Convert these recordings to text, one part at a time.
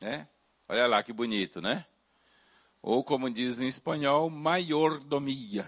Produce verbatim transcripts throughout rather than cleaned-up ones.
né? Olha lá que bonito, né? Ou como diz em espanhol, mayordomia.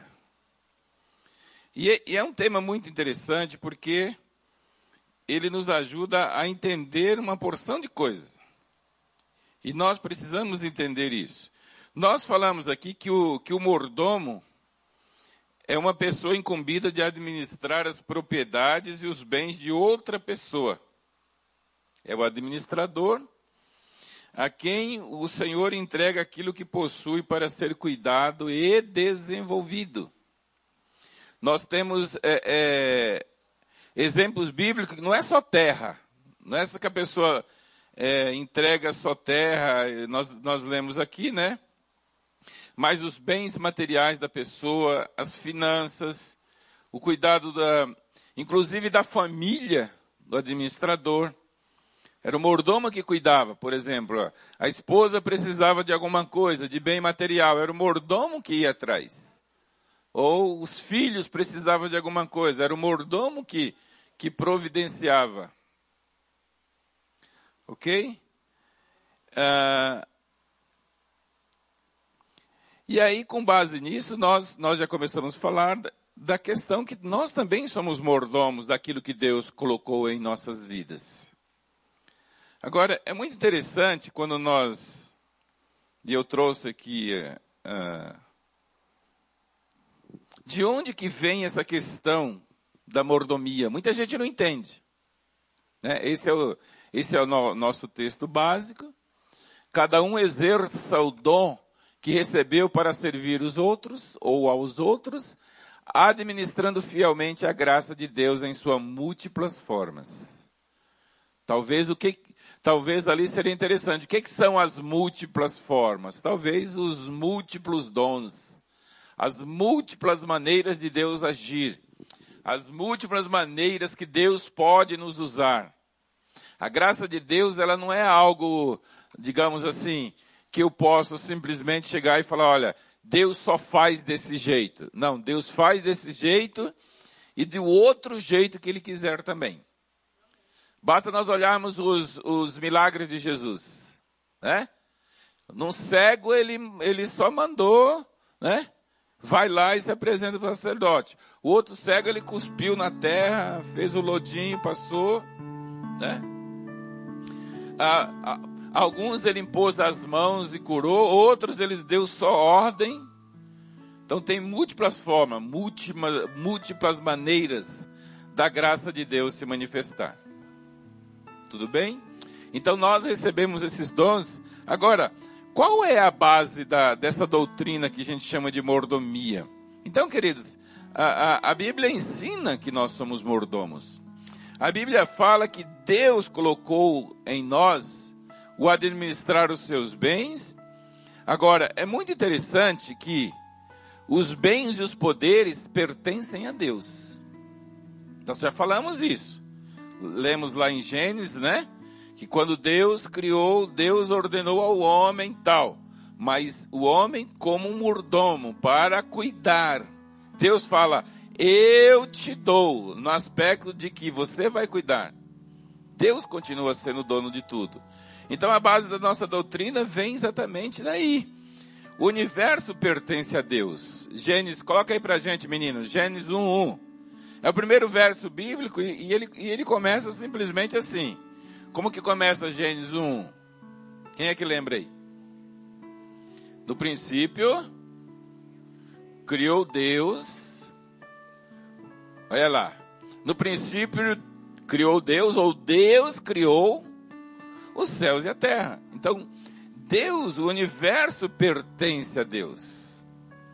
E é, e é um tema muito interessante porque ele nos ajuda a entender uma porção de coisas. E nós precisamos entender isso. Nós falamos aqui que o, que o mordomo é uma pessoa incumbida de administrar as propriedades e os bens de outra pessoa. É o administrador a quem o Senhor entrega aquilo que possui para ser cuidado e desenvolvido. Nós temos é, é, exemplos bíblicos que não é só terra. Não é só que a pessoa é, entrega só terra, nós, nós lemos aqui, né? Mas os bens materiais da pessoa, as finanças, o cuidado, da, inclusive da família do administrador. Era o mordomo que cuidava, por exemplo. A esposa precisava de alguma coisa, de bem material. Era o mordomo que ia atrás. Ou os filhos precisavam de alguma coisa. Era o mordomo que, que providenciava. Ok? Ah, e aí, com base nisso, nós, nós já começamos a falar da, da questão que nós também somos mordomos daquilo que Deus colocou em nossas vidas. Agora, é muito interessante quando nós, e eu trouxe aqui, uh, de onde que vem essa questão da mordomia? Muita gente não entende. Né? Esse é o, esse é o no, nosso texto básico. Cada um exerça o dom que recebeu para servir os outros, ou aos outros, administrando fielmente a graça de Deus em suas múltiplas formas. Talvez o que... Talvez ali seria interessante. O que, que são as múltiplas formas? Talvez os múltiplos dons. As múltiplas maneiras de Deus agir. As múltiplas maneiras que Deus pode nos usar. A graça de Deus, ela não é algo, digamos assim, que eu posso simplesmente chegar e falar, olha, Deus só faz desse jeito. Não, Deus faz desse jeito e do outro jeito que Ele quiser também. Basta nós olharmos os, os milagres de Jesus, né? Num cego, ele, ele só mandou, né? Vai lá e se apresenta para o sacerdote. O outro cego, ele cuspiu na terra, fez o lodinho, passou, né? Ah, ah, alguns ele impôs as mãos e curou, outros ele deu só ordem. Então tem múltiplas formas, múltiplas, múltiplas maneiras da graça de Deus se manifestar. Tudo bem? Então nós recebemos esses dons. Agora, qual é a base da, dessa doutrina que a gente chama de mordomia? Então, queridos, a, a, a Bíblia ensina que nós somos mordomos. A Bíblia fala que Deus colocou em nós o administrar os seus bens. Agora, é muito interessante que os bens e os poderes pertencem a Deus. Nós já falamos isso. Lemos lá em Gênesis, né? Que quando Deus criou, Deus ordenou ao homem tal. Mas o homem como um mordomo para cuidar. Deus fala, eu te dou, no aspecto de que você vai cuidar. Deus continua sendo o dono de tudo. Então a base da nossa doutrina vem exatamente daí. O universo pertence a Deus. Gênesis, coloca aí pra gente, meninos. Gênesis um, um. É o primeiro verso bíblico e, e, ele, e ele começa simplesmente assim. Como que começa Gênesis um? Quem é que lembra aí? No princípio, criou Deus. Olha lá. No princípio, criou Deus, ou Deus criou os céus e a terra. Então, Deus, o universo pertence a Deus.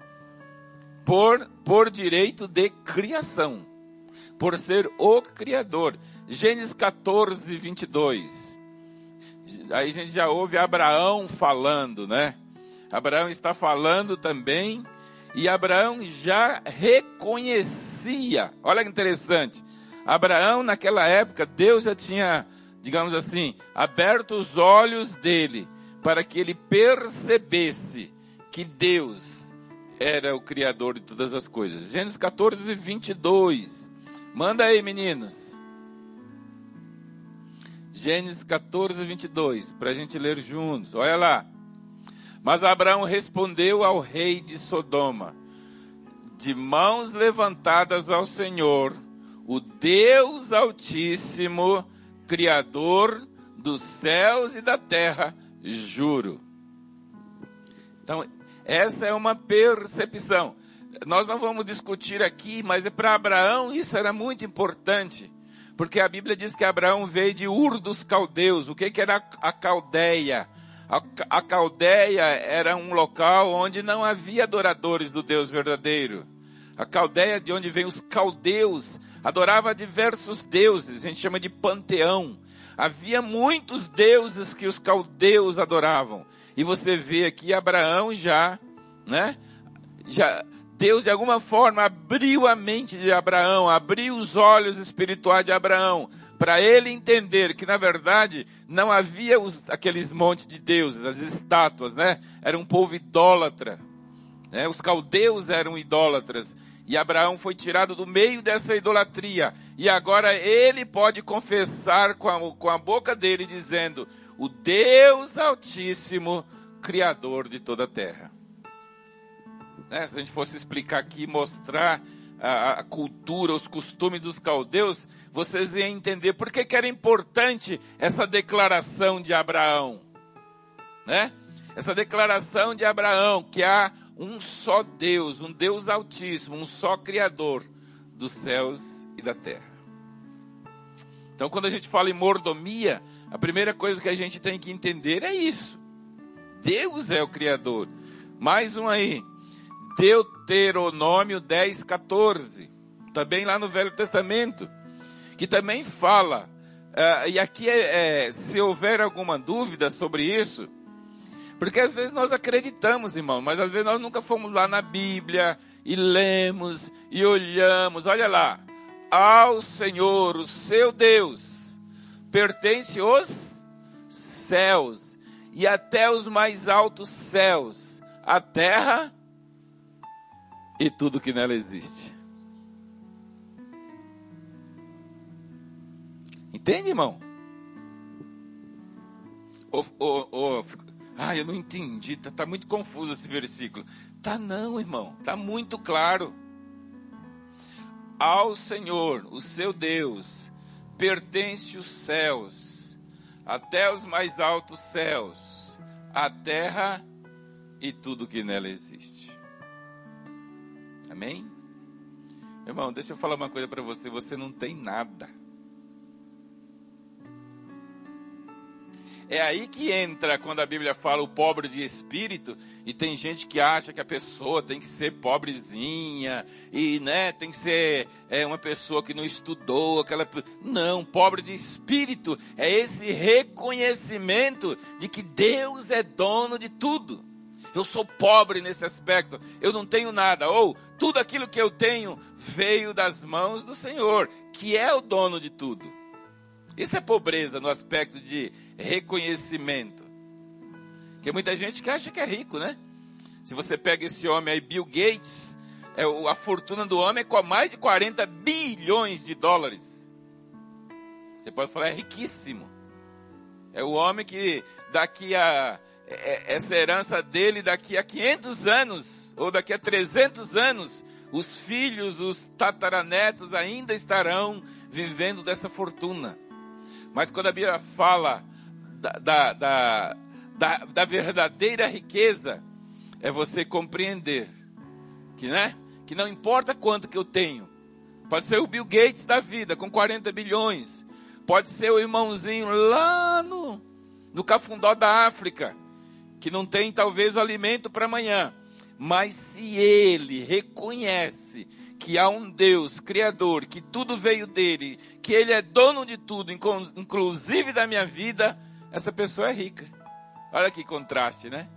Por, por direito de criação. Por ser o Criador. Gênesis catorze, vinte e dois. Aí a gente já ouve Abraão falando, né? Abraão está falando também. E Abraão já reconhecia. Olha que interessante. Abraão, naquela época, Deus já tinha, digamos assim, aberto os olhos dele. Para que ele percebesse que Deus era o Criador de todas as coisas. Gênesis catorze, vinte e dois. Manda aí, meninos. Gênesis quatorze, vinte e dois, para a gente ler juntos. Olha lá. Mas Abraão respondeu ao rei de Sodoma, de mãos levantadas ao Senhor, o Deus Altíssimo, Criador dos céus e da terra, juro. Então, essa é uma percepção. Nós não vamos discutir aqui, mas é para Abraão isso era muito importante. Porque a Bíblia diz que Abraão veio de Ur dos Caldeus. O que, que era a Caldeia? A, a Caldeia era um local onde não havia adoradores do Deus verdadeiro. A Caldeia, de onde vem os caldeus, adorava diversos deuses, a gente chama de panteão. Havia muitos deuses que os caldeus adoravam. E você vê aqui Abraão já, né? Já, Deus de alguma forma abriu a mente de Abraão, abriu os olhos espirituais de Abraão, para ele entender que na verdade não havia os, aqueles montes de deuses, as estátuas, né? Era um povo idólatra, né? Os caldeus eram idólatras. E Abraão foi tirado do meio dessa idolatria. E agora ele pode confessar com a, com a boca dele, dizendo: o Deus Altíssimo, Criador de toda a terra. Né? Se a gente fosse explicar aqui, mostrar a, a cultura, os costumes dos caldeus, vocês iam entender por que, que era importante essa declaração de Abraão. Né? Essa declaração de Abraão, que há um só Deus, um Deus Altíssimo, um só Criador dos céus e da terra. Então, quando a gente fala em mordomia, a primeira coisa que a gente tem que entender é isso. Deus é o Criador. Mais um aí. Deuteronômio dez, quatorze. Também lá no Velho Testamento. Que também fala. Uh, e aqui, é, é, se houver alguma dúvida sobre isso, porque às vezes nós acreditamos, irmão, mas às vezes nós nunca fomos lá na Bíblia e lemos e olhamos. Olha lá. Ao Senhor, o seu Deus, pertence os céus e até os mais altos céus, a terra e tudo que nela existe. Entende, irmão? Oh, oh, oh, ah, eu não entendi, tá, tá muito confuso esse versículo. Tá não, irmão, tá muito claro. Ao Senhor, o seu Deus, pertence os céus, até os mais altos céus, a terra e tudo que nela existe. Amém? Irmão, deixa eu falar uma coisa para você, você não tem nada. É aí que entra quando a Bíblia fala o pobre de espírito, e tem gente que acha que a pessoa tem que ser pobrezinha, e né, tem que ser é, uma pessoa que não estudou, aquela... Não, pobre de espírito é esse reconhecimento de que Deus é dono de tudo. Eu sou pobre nesse aspecto, eu não tenho nada, ou tudo aquilo que eu tenho veio das mãos do Senhor, que é o dono de tudo. Isso é pobreza no aspecto de reconhecimento. Porque muita gente que acha que é rico, né? Se você pega esse homem aí, Bill Gates, é, a fortuna do homem é com mais de quarenta bilhões de dólares. Você pode falar, é riquíssimo. É o homem que daqui a... É, essa herança dele daqui a quinhentos anos, ou daqui a trezentos anos, os filhos, os tataranetos ainda estarão vivendo dessa fortuna. Mas quando a Bíblia fala da, da, da, da, da verdadeira riqueza, é você compreender que, né, que não importa quanto que eu tenho. Pode ser o Bill Gates da vida, com quarenta bilhões. Pode ser o irmãozinho lá no, no Cafundó da África, que não tem talvez o alimento para amanhã. Mas se ele reconhece que há um Deus criador, que tudo veio dele, que ele é dono de tudo, inclusive da minha vida, essa pessoa é rica. Olha que contraste, né?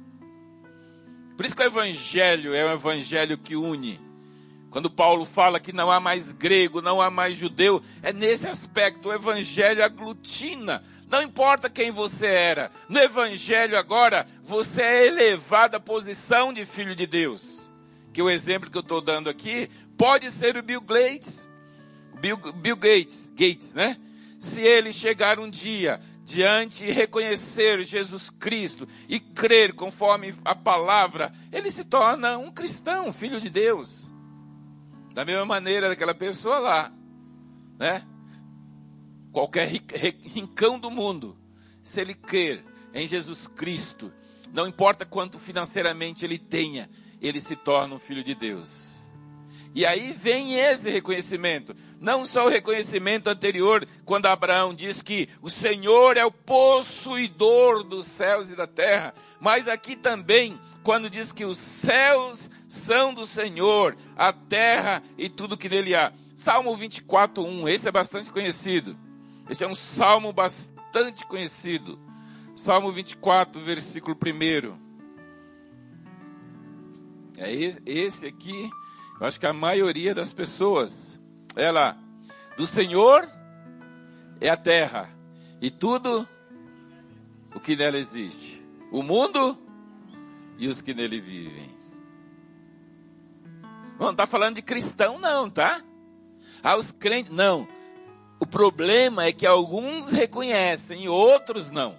Por isso que o evangelho é um evangelho que une. Quando Paulo fala que não há mais grego, não há mais judeu, é nesse aspecto, o evangelho aglutina. Não importa quem você era, no evangelho agora, você é elevado à posição de filho de Deus. Que o exemplo que eu estou dando aqui, pode ser o Bill Gates, Bill, Bill Gates, Gates, né? se ele chegar um dia diante e reconhecer Jesus Cristo e crer conforme a palavra, ele se torna um cristão, um filho de Deus. Da mesma maneira daquela pessoa lá, né? Qualquer rincão do mundo, se ele crer em Jesus Cristo, não importa quanto financeiramente ele tenha, ele se torna um filho de Deus. E aí vem esse reconhecimento, não só o reconhecimento anterior, quando Abraão diz que o Senhor é o possuidor dos céus e da terra, mas aqui também, quando diz que os céus são do Senhor, a terra e tudo que nele há. Salmo vinte e quatro, um, esse é bastante conhecido, esse é um salmo bastante conhecido. Salmo vinte e quatro, versículo um. É esse, esse aqui, eu acho que a maioria das pessoas, é lá, do Senhor é a terra e tudo o que nela existe, o mundo e os que nele vivem. Não está falando de cristão não, tá? Ah, os crentes, não. O problema é que alguns reconhecem e outros não.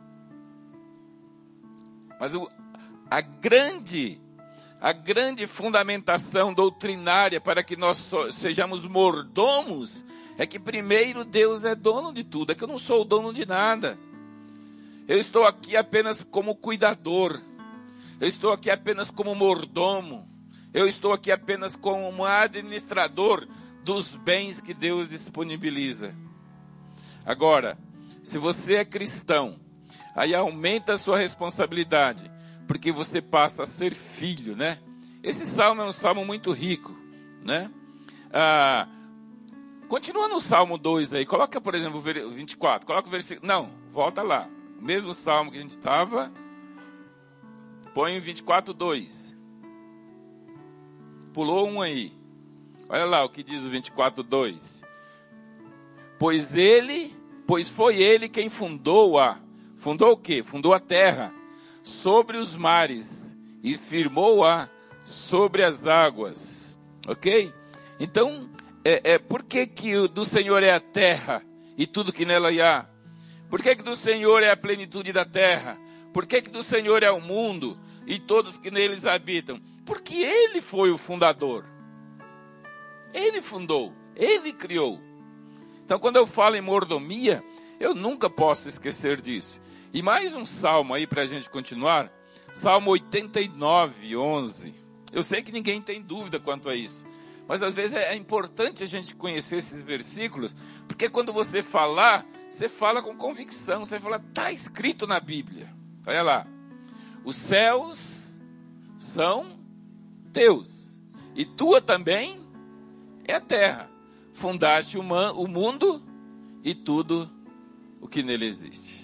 Mas o, a grande... A grande fundamentação doutrinária para que nós so, sejamos mordomos é que primeiro Deus é dono de tudo, é que eu não sou o dono de nada. Eu estou aqui apenas como cuidador, eu estou aqui apenas como mordomo, eu estou aqui apenas como administrador dos bens que Deus disponibiliza. Agora, se você é cristão, aí aumenta a sua responsabilidade, porque você passa a ser filho, né? Esse salmo é um salmo muito rico, né? Ah, continua no Salmo dois aí, coloca, por exemplo, o vinte e quatro, coloca o versículo, não, volta lá, o mesmo salmo que a gente estava, põe o vinte e quatro, dois, pulou um aí, olha lá o que diz o vinte e quatro, dois, pois ele, pois foi ele quem fundou a, fundou o quê? Fundou a terra, sobre os mares, e firmou-a sobre as águas, ok? Então, é, é, por que que do Senhor é a terra, e tudo que nela há? Por que que do Senhor é a plenitude da terra? Por que que do Senhor é o mundo, e todos que neles habitam? Porque Ele foi o fundador, Ele fundou, Ele criou. Então, quando eu falo em mordomia, eu nunca posso esquecer disso. E mais um salmo aí para a gente continuar. Salmo oitenta e nove, onze. Eu sei que ninguém tem dúvida quanto a isso. Mas às vezes é importante a gente conhecer esses versículos. Porque quando você falar, você fala com convicção. Você fala, está escrito na Bíblia. Olha lá. Os céus são teus. E tua também é a terra. Fundaste o mundo e tudo o que nele existe.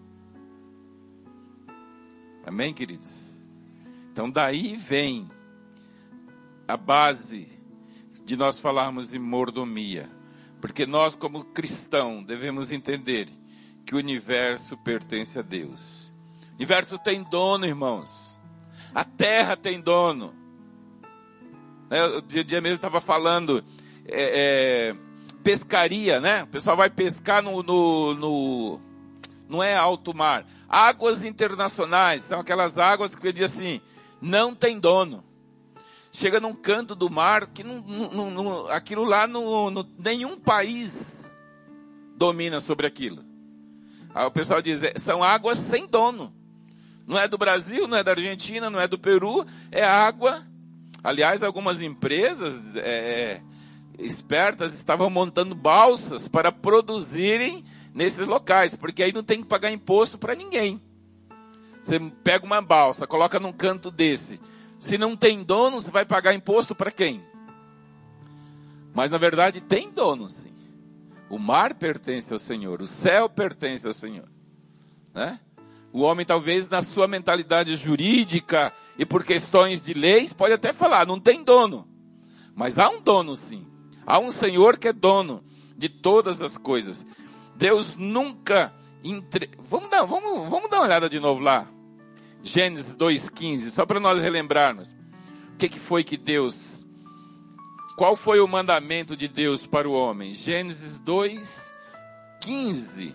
Amém, queridos? Então daí vem a base de nós falarmos em mordomia. Porque nós, como cristãos, devemos entender que o universo pertence a Deus. O universo tem dono, irmãos. A terra tem dono. O dia, dia mesmo estava falando é, é, pescaria, né? O pessoal vai pescar no... no, no não é alto mar. Águas internacionais, são aquelas águas que eu digo assim, não tem dono. Chega num canto do mar, que não, não, não, aquilo lá, no, no, nenhum país domina sobre aquilo. Aí o pessoal diz, são águas sem dono. Não é do Brasil, não é da Argentina, não é do Peru, é água. Aliás, algumas empresas é, espertas estavam montando balsas para produzirem nesses locais, porque aí não tem que pagar imposto para ninguém. Você pega uma balsa, coloca num canto desse. Se não tem dono, você vai pagar imposto para quem? Mas na verdade tem dono, sim. O mar pertence ao Senhor, o céu pertence ao Senhor, né? O homem talvez na sua mentalidade jurídica e por questões de leis pode até falar, não tem dono. Mas há um dono, sim. Há um Senhor que é dono de todas as coisas. Deus nunca... Entre... Vamos, dar, vamos, vamos dar uma olhada de novo lá. Gênesis dois, quinze, só para nós relembrarmos. O que, que foi que Deus... Qual foi o mandamento de Deus para o homem? Gênesis dois, quinze.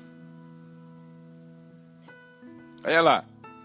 Olha lá.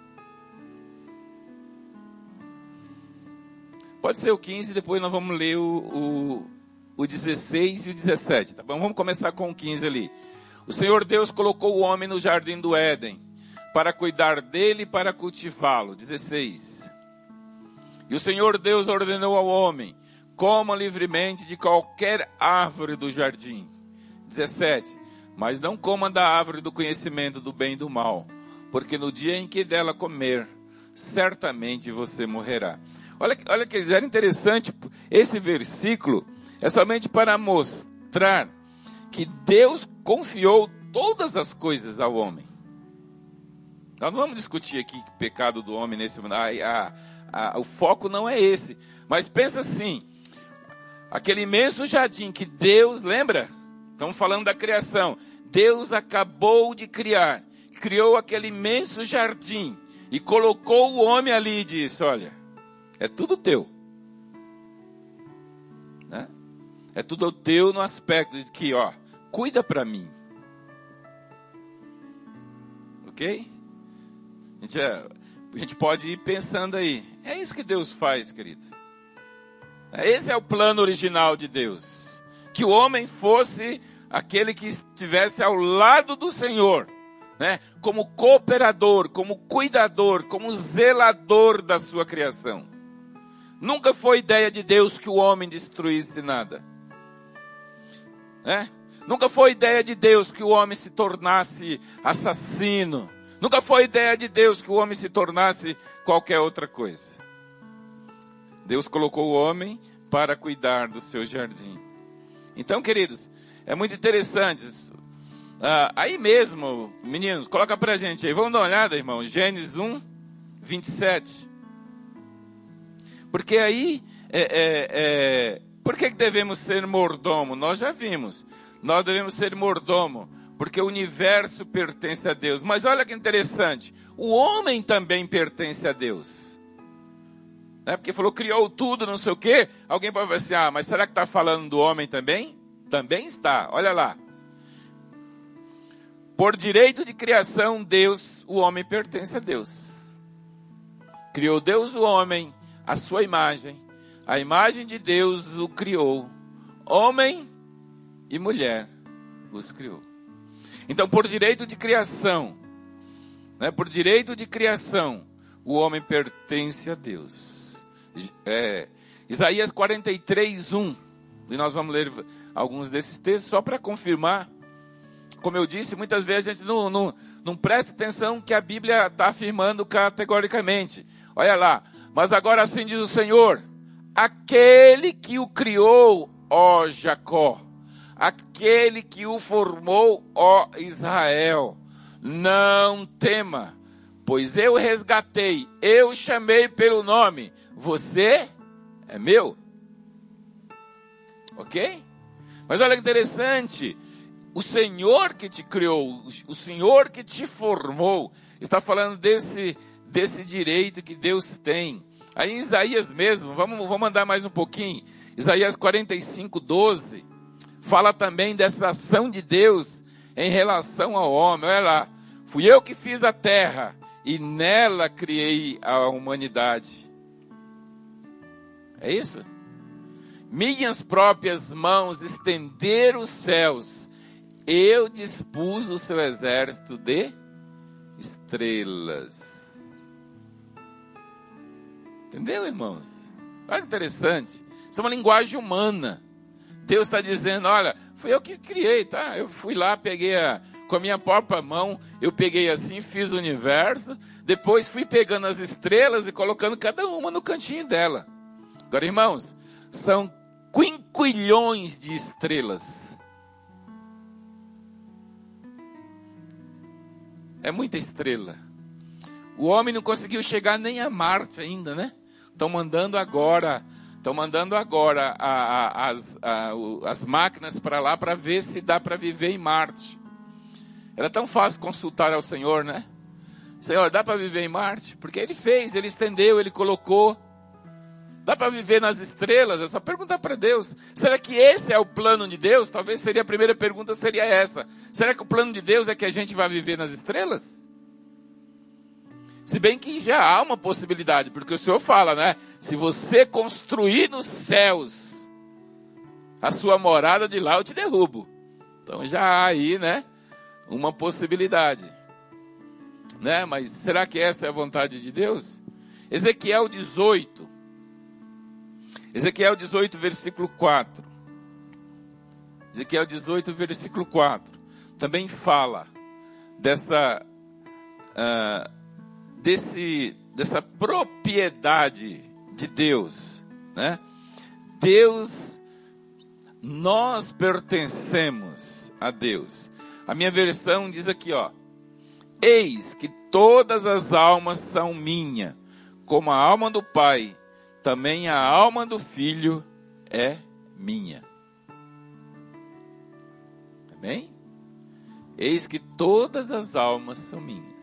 Pode ser o quinze, depois nós vamos ler o, o, o dezesseis e o dezessete, tá bom? Vamos começar com o quinze ali. O Senhor Deus colocou o homem no jardim do Éden, para cuidar dele e para cultivá-lo. dezesseis. E o Senhor Deus ordenou ao homem, coma livremente de qualquer árvore do jardim. dezessete. Mas não coma da árvore do conhecimento do bem e do mal, porque no dia em que dela comer, certamente você morrerá. Olha, olha que era interessante, esse versículo é somente para mostrar que Deus confiou todas as coisas ao homem. Nós não vamos discutir aqui o pecado do homem nesse momento, a, a, a, o foco não é esse, mas pensa assim, aquele imenso jardim que Deus, lembra? Estamos falando da criação, Deus acabou de criar, criou aquele imenso jardim e colocou o homem ali e disse, olha, é tudo teu. Né? É tudo teu no aspecto de que, ó, cuida para mim. Ok? A gente, é, a gente pode ir pensando aí. É isso que Deus faz, querido. Esse é o plano original de Deus. Que o homem fosse aquele que estivesse ao lado do Senhor. Né? Como cooperador, como cuidador, como zelador da sua criação. Nunca foi ideia de Deus que o homem destruísse nada. Né? Nunca foi ideia de Deus que o homem se tornasse assassino. Nunca foi ideia de Deus que o homem se tornasse qualquer outra coisa. Deus colocou o homem para cuidar do seu jardim. Então, queridos, é muito interessante. Ah, aí mesmo, meninos, coloca pra gente aí. Vamos dar uma olhada, irmão. Gênesis um, vinte e sete. Porque aí, é, é, é, por que devemos ser mordomo? Nós já vimos. Nós devemos ser mordomo, porque o universo pertence a Deus. Mas olha que interessante, o homem também pertence a Deus. Né? Porque falou, criou tudo, não sei o quê. Alguém pode falar assim, ah, mas será que está falando do homem também? Também está, olha lá. Por direito de criação, Deus, o homem pertence a Deus. Criou Deus o homem, a sua imagem, a imagem de Deus o criou, homem e mulher os criou. Então, por direito de criação, né, por direito de criação, o homem pertence a Deus. É, Isaías quarenta e três, um, e nós vamos ler alguns desses textos só para confirmar. Como eu disse, muitas vezes a gente não, não, não presta atenção que a Bíblia está afirmando categoricamente. Olha lá. Mas agora assim diz o Senhor, aquele que o criou, ó Jacó, aquele que o formou, ó Israel, não tema, pois eu resgatei, eu chamei pelo nome, você é meu. Ok? Mas olha que interessante, o Senhor que te criou, o Senhor que te formou, está falando desse desse direito que Deus tem. Aí em Isaías mesmo, vamos, vamos andar mais um pouquinho, Isaías quarenta e cinco, doze, fala também dessa ação de Deus em relação ao homem. Olha lá, fui eu que fiz a terra e nela criei a humanidade. É isso? Minhas próprias mãos estenderam os céus, eu dispus o seu exército de estrelas. Entendeu, irmãos? Olha que interessante. Isso é uma linguagem humana. Deus está dizendo, olha, fui eu que criei, tá? Eu fui lá, peguei a, com a minha própria mão, eu peguei assim, fiz o universo, depois fui pegando as estrelas e colocando cada uma no cantinho dela. Agora, irmãos, são quinquilhões de estrelas. É muita estrela. O homem não conseguiu chegar nem a Marte ainda, né? Estão mandando agora, estão mandando agora a, a, as, a, as máquinas para lá para ver se dá para viver em Marte. Era tão fácil consultar ao Senhor, né? Senhor, dá para viver em Marte? Porque Ele fez, Ele estendeu, Ele colocou. Dá para viver nas estrelas? É só perguntar para Deus. Será que esse é o plano de Deus? Talvez seria a primeira pergunta, seria essa. Será que o plano de Deus é que a gente vai viver nas estrelas? Se bem que já há uma possibilidade, porque o Senhor fala, né? Se você construir nos céus a sua morada, de lá eu te derrubo. Então já há aí, né, uma possibilidade. Né? Mas será que essa é a vontade de Deus? Ezequiel dezoito. Ezequiel dezoito, versículo quatro. Ezequiel dezoito, versículo quatro. Também fala dessa, uh, desse, dessa propriedade de Deus, né? Deus, nós pertencemos a Deus. A minha versão diz aqui, ó. Eis que todas as almas são minha, como a alma do Pai, também a alma do Filho é minha. Amém? Eis que todas as almas são minhas.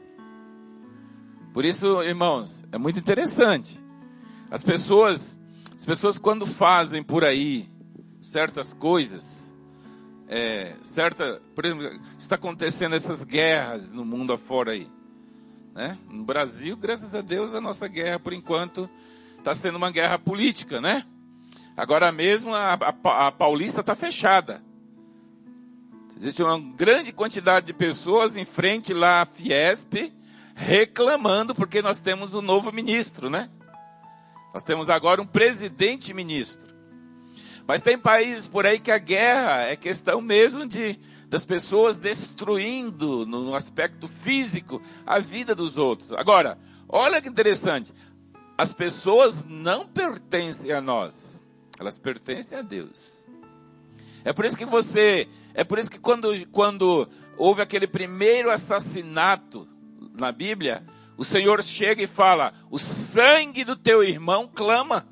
Por isso, irmãos, é muito interessante. As pessoas, as pessoas quando fazem por aí certas coisas, é, certa, por exemplo, está acontecendo essas guerras no mundo afora aí, né? No Brasil, graças a Deus, a nossa guerra, por enquanto, está sendo uma guerra política, né? Agora mesmo a, a, a Paulista está fechada. Existe uma grande quantidade de pessoas em frente lá à Fiesp reclamando porque nós temos um novo ministro, né? Nós temos agora um presidente-ministro. Mas tem países por aí que a guerra é questão mesmo de, das pessoas destruindo no aspecto físico a vida dos outros. Agora, olha que interessante. As pessoas não pertencem a nós. Elas pertencem a Deus. É por isso que você, é por isso que quando, quando houve aquele primeiro assassinato na Bíblia, o Senhor chega e fala, o sangue do teu irmão clama.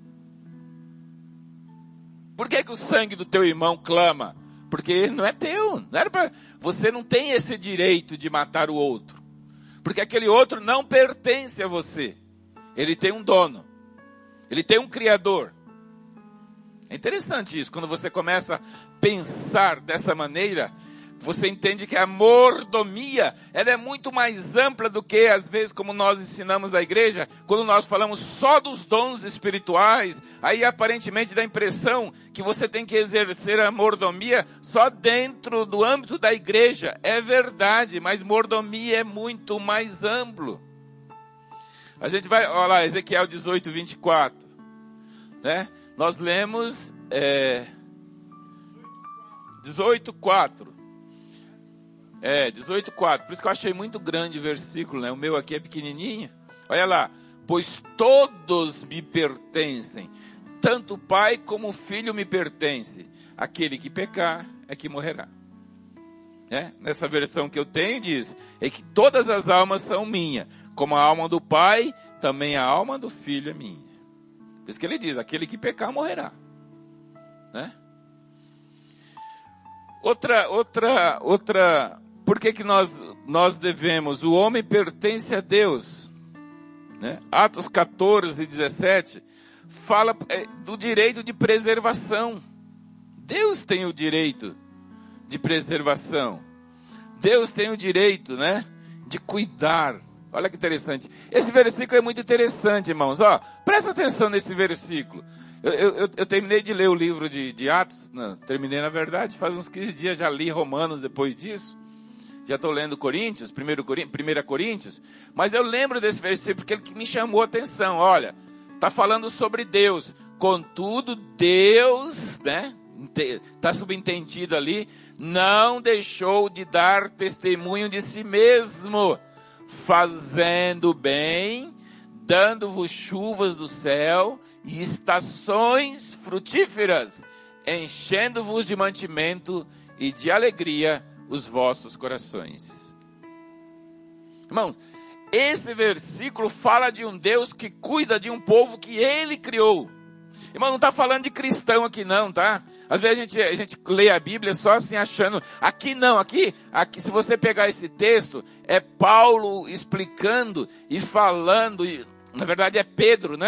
Por que que o sangue do teu irmão clama? Porque ele não é teu. Não era pra, você não tem esse direito de matar o outro. Porque aquele outro não pertence a você. Ele tem um dono. Ele tem um criador. É interessante isso. Quando você começa a pensar dessa maneira, você entende que a mordomia, ela é muito mais ampla do que, às vezes, como nós ensinamos na igreja, quando nós falamos só dos dons espirituais, aí aparentemente dá a impressão que você tem que exercer a mordomia só dentro do âmbito da igreja. É verdade, mas mordomia é muito mais amplo. A gente vai, olha lá, Ezequiel dezoito, vinte e quatro, né? Nós lemos é, dezoito, quatro. É, dezoito, quatro. Por isso que eu achei muito grande o versículo, né? O meu aqui é pequenininho. Olha lá. Pois todos me pertencem. Tanto o Pai como o Filho me pertence. Aquele que pecar é que morrerá. É? Nessa versão que eu tenho diz, é que todas as almas são minhas. Como a alma do Pai, também a alma do Filho é minha. Por isso que ele diz, aquele que pecar morrerá. Né? Outra, outra, outra... Por que que nós, nós devemos? O homem pertence a Deus. Né? Atos catorze, dezessete, fala do direito de preservação. Deus tem o direito de preservação. Deus tem o direito, né, de cuidar. Olha que interessante. Esse versículo é muito interessante, irmãos. Ó, presta atenção nesse versículo. Eu, eu, eu terminei de ler o livro de, de Atos. Não, terminei, na verdade, faz uns quinze dias, já li Romanos depois disso. Já estou lendo Coríntios, primeiro Coríntios, mas eu lembro desse versículo porque ele me chamou a atenção. Olha, está falando sobre Deus. Contudo, Deus, né, está subentendido ali, não deixou de dar testemunho de si mesmo, fazendo bem, dando-vos chuvas do céu e estações frutíferas, enchendo-vos de mantimento e de alegria os vossos corações. Irmãos, esse versículo fala de um Deus que cuida de um povo que Ele criou. Irmão, não está falando de cristão aqui não, tá? Às vezes a gente, a gente lê a Bíblia só assim achando, aqui não, aqui, aqui se você pegar esse texto, é Paulo explicando e falando, na verdade é Pedro, né?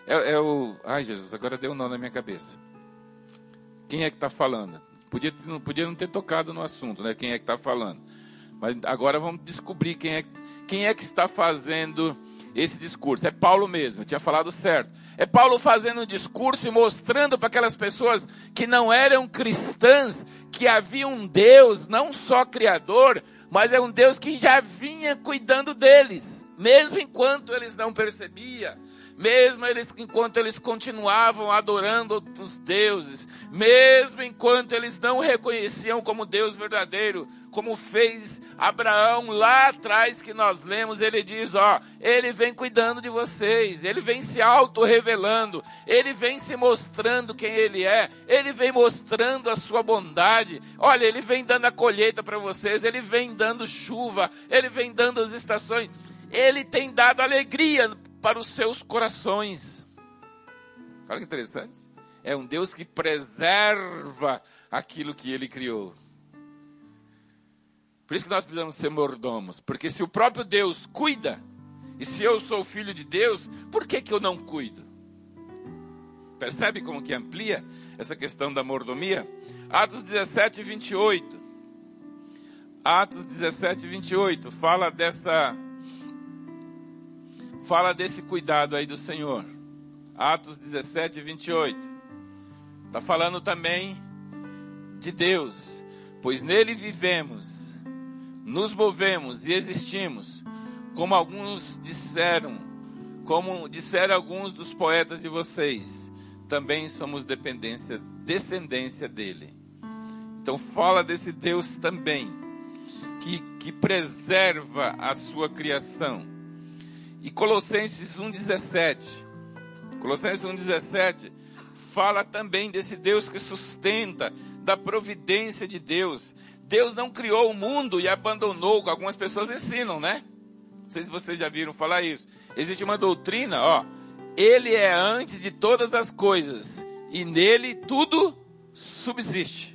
É, é o... Ai, Jesus, agora deu um nó na minha cabeça. Quem é que está falando? Podia, não podia não ter tocado no assunto, né? Quem é que está falando? Mas agora vamos descobrir quem é, quem é que está fazendo esse discurso. É Paulo mesmo, eu tinha falado certo. É Paulo fazendo um discurso e mostrando para aquelas pessoas que não eram cristãs, que havia um Deus, não só criador, mas é um Deus que já vinha cuidando deles, mesmo enquanto eles não percebiam, mesmo eles, enquanto eles continuavam adorando outros deuses, mesmo enquanto eles não reconheciam como Deus verdadeiro, como fez Abraão lá atrás que nós lemos, ele diz, ó, ele vem cuidando de vocês, ele vem se auto-revelando, ele vem se mostrando quem ele é, ele vem mostrando a sua bondade, olha, ele vem dando a colheita para vocês, ele vem dando chuva, ele vem dando as estações, ele tem dado alegria para os seus corações. Olha que interessante. É um Deus que preserva aquilo que ele criou. Por isso que nós precisamos ser mordomos. Porque se o próprio Deus cuida, e se eu sou filho de Deus, por que que eu não cuido? Percebe como que amplia essa questão da mordomia? Atos dezessete, vinte e oito. Atos dezessete, vinte e oito. Fala dessa... Fala desse cuidado aí do Senhor. Atos dezessete, vinte e oito. Está falando também de Deus. Pois nele vivemos, nos movemos e existimos, como alguns disseram, como disseram alguns dos poetas de vocês, também somos dependência, descendência dele. Então fala desse Deus também, que, que preserva a sua criação. E Colossenses um, dezessete. Colossenses um, dezessete fala também desse Deus que sustenta, da providência de Deus. Deus não criou o mundo e abandonou, como algumas pessoas ensinam, né? Não sei se vocês já viram falar isso. Existe uma doutrina, ó. Ele é antes de todas as coisas e nele tudo subsiste.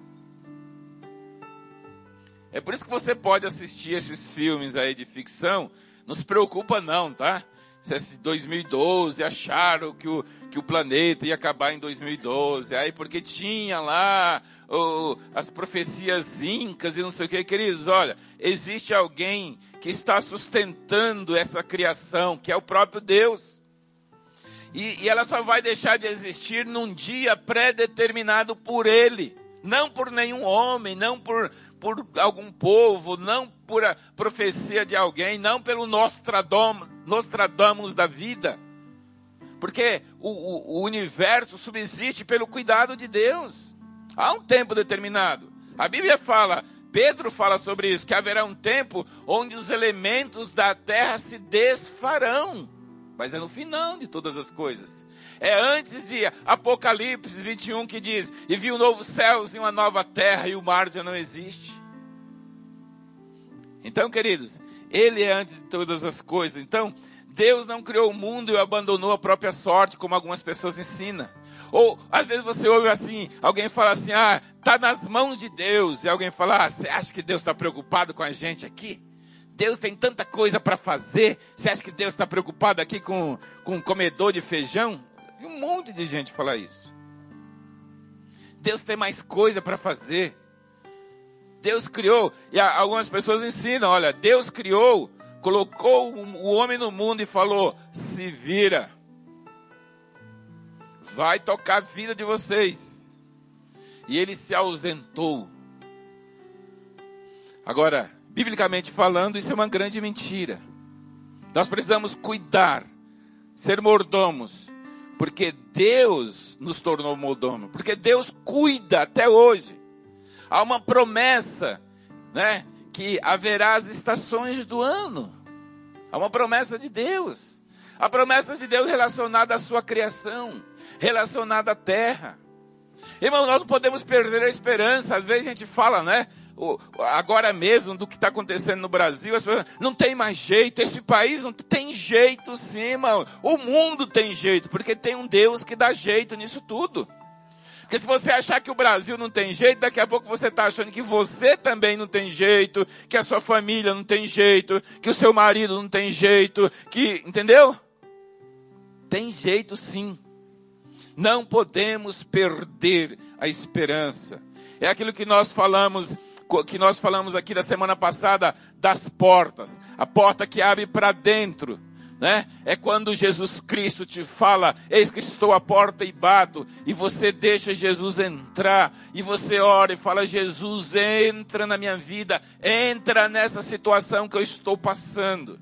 É por isso que você pode assistir esses filmes aí de ficção. Não se preocupa não, tá? Se é dois mil e doze, acharam que o, que o planeta ia acabar em dois mil e doze. Aí porque tinha lá oh, as profecias incas e não sei o que. Queridos, olha, existe alguém que está sustentando essa criação, que é o próprio Deus. E, e ela só vai deixar de existir num dia pré-determinado por Ele. Não por nenhum homem, não por... por algum povo, não por a profecia de alguém, não pelo Nostradamus, Nostradamus da vida. Porque o, o, o universo subsiste pelo cuidado de Deus. Há um tempo determinado. A Bíblia fala, Pedro fala sobre isso, que haverá um tempo onde os elementos da terra se desfarão. Mas é no final de todas as coisas. É antes de Apocalipse vinte e um que diz, e vi um novo céu e uma nova terra e o mar já não existe. Então, queridos, Ele é antes de todas as coisas. Então, Deus não criou o mundo e abandonou a própria sorte, como algumas pessoas ensinam. Ou, às vezes você ouve assim, alguém fala assim, ah, está nas mãos de Deus. E alguém fala, ah, você acha que Deus está preocupado com a gente aqui? Deus tem tanta coisa para fazer. Você acha que Deus está preocupado aqui com, com um comedor de feijão? E um monte de gente fala isso. Deus tem mais coisa para fazer. Deus criou, e algumas pessoas ensinam, olha, Deus criou, colocou o homem no mundo e falou, se vira. Vai tocar a vida de vocês. E ele se ausentou. Agora, biblicamente falando, isso é uma grande mentira. Nós precisamos cuidar, ser mordomos, porque Deus nos tornou mordomo, porque Deus cuida até hoje. Há uma promessa, né, que haverá as estações do ano. Há uma promessa de Deus. A promessa de Deus relacionada à sua criação, relacionada à terra. Irmão, nós não podemos perder a esperança. Às vezes a gente fala, né, agora mesmo do que está acontecendo no Brasil, as pessoas, não tem mais jeito, esse país não tem jeito sim, irmão. O mundo tem jeito, porque tem um Deus que dá jeito nisso tudo. Porque se você achar que o Brasil não tem jeito, daqui a pouco você está achando que você também não tem jeito, que a sua família não tem jeito, que o seu marido não tem jeito, que, entendeu? Tem jeito sim. Não podemos perder a esperança. É aquilo que nós falamos, que nós falamos aqui da semana passada, das portas. A porta que abre para dentro, né? É quando Jesus Cristo te fala, eis que estou à porta e bato, e você deixa Jesus entrar, e você ora e fala, Jesus, entra na minha vida, entra nessa situação que eu estou passando.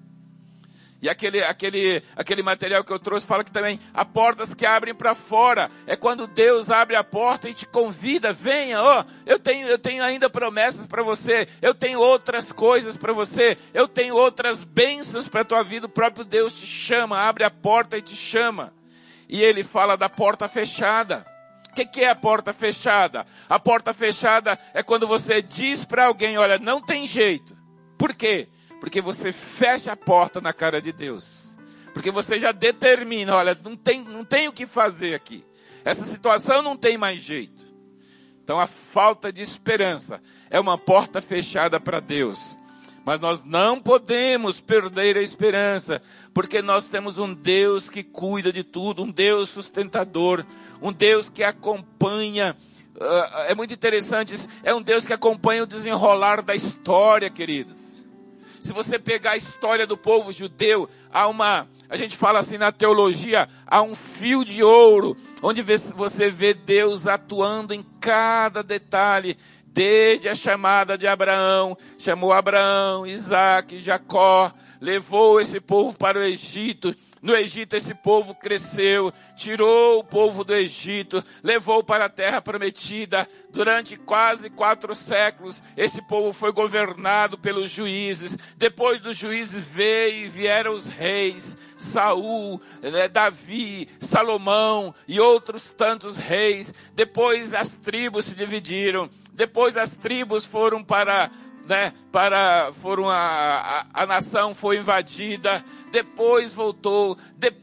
E aquele, aquele, aquele material que eu trouxe fala que também há portas que abrem para fora. É quando Deus abre a porta e te convida, venha, ó, eu tenho, eu tenho ainda promessas para você, eu tenho outras coisas para você, eu tenho outras bênçãos para a tua vida. O próprio Deus te chama, abre a porta e te chama. E ele fala da porta fechada. O que, que é a porta fechada? A porta fechada é quando você diz para alguém, olha, não tem jeito. Por quê? Porque você fecha a porta na cara de Deus. Porque você já determina, olha, não tem, não tem o que fazer aqui. Essa situação não tem mais jeito. Então a falta de esperança é uma porta fechada para Deus. Mas nós não podemos perder a esperança, porque nós temos um Deus que cuida de tudo, um Deus sustentador, um Deus que acompanha. Uh, é muito interessante isso, é um Deus que acompanha o desenrolar da história, queridos. Se você pegar a história do povo judeu, há uma, a gente fala assim na teologia, há um fio de ouro, onde você vê Deus atuando em cada detalhe, desde a chamada de Abraão, chamou Abraão, Isaac, Jacó, levou esse povo para o Egito. No Egito esse povo cresceu, tirou o povo do Egito, levou para a terra prometida. Durante quase quatro séculos, esse povo foi governado pelos juízes. Depois dos juízes veio e vieram os reis, Saul, né, Davi, Salomão e outros tantos reis. Depois as tribos se dividiram. Depois as tribos foram para, né, para, foram a, a, a nação foi invadida. Depois voltou,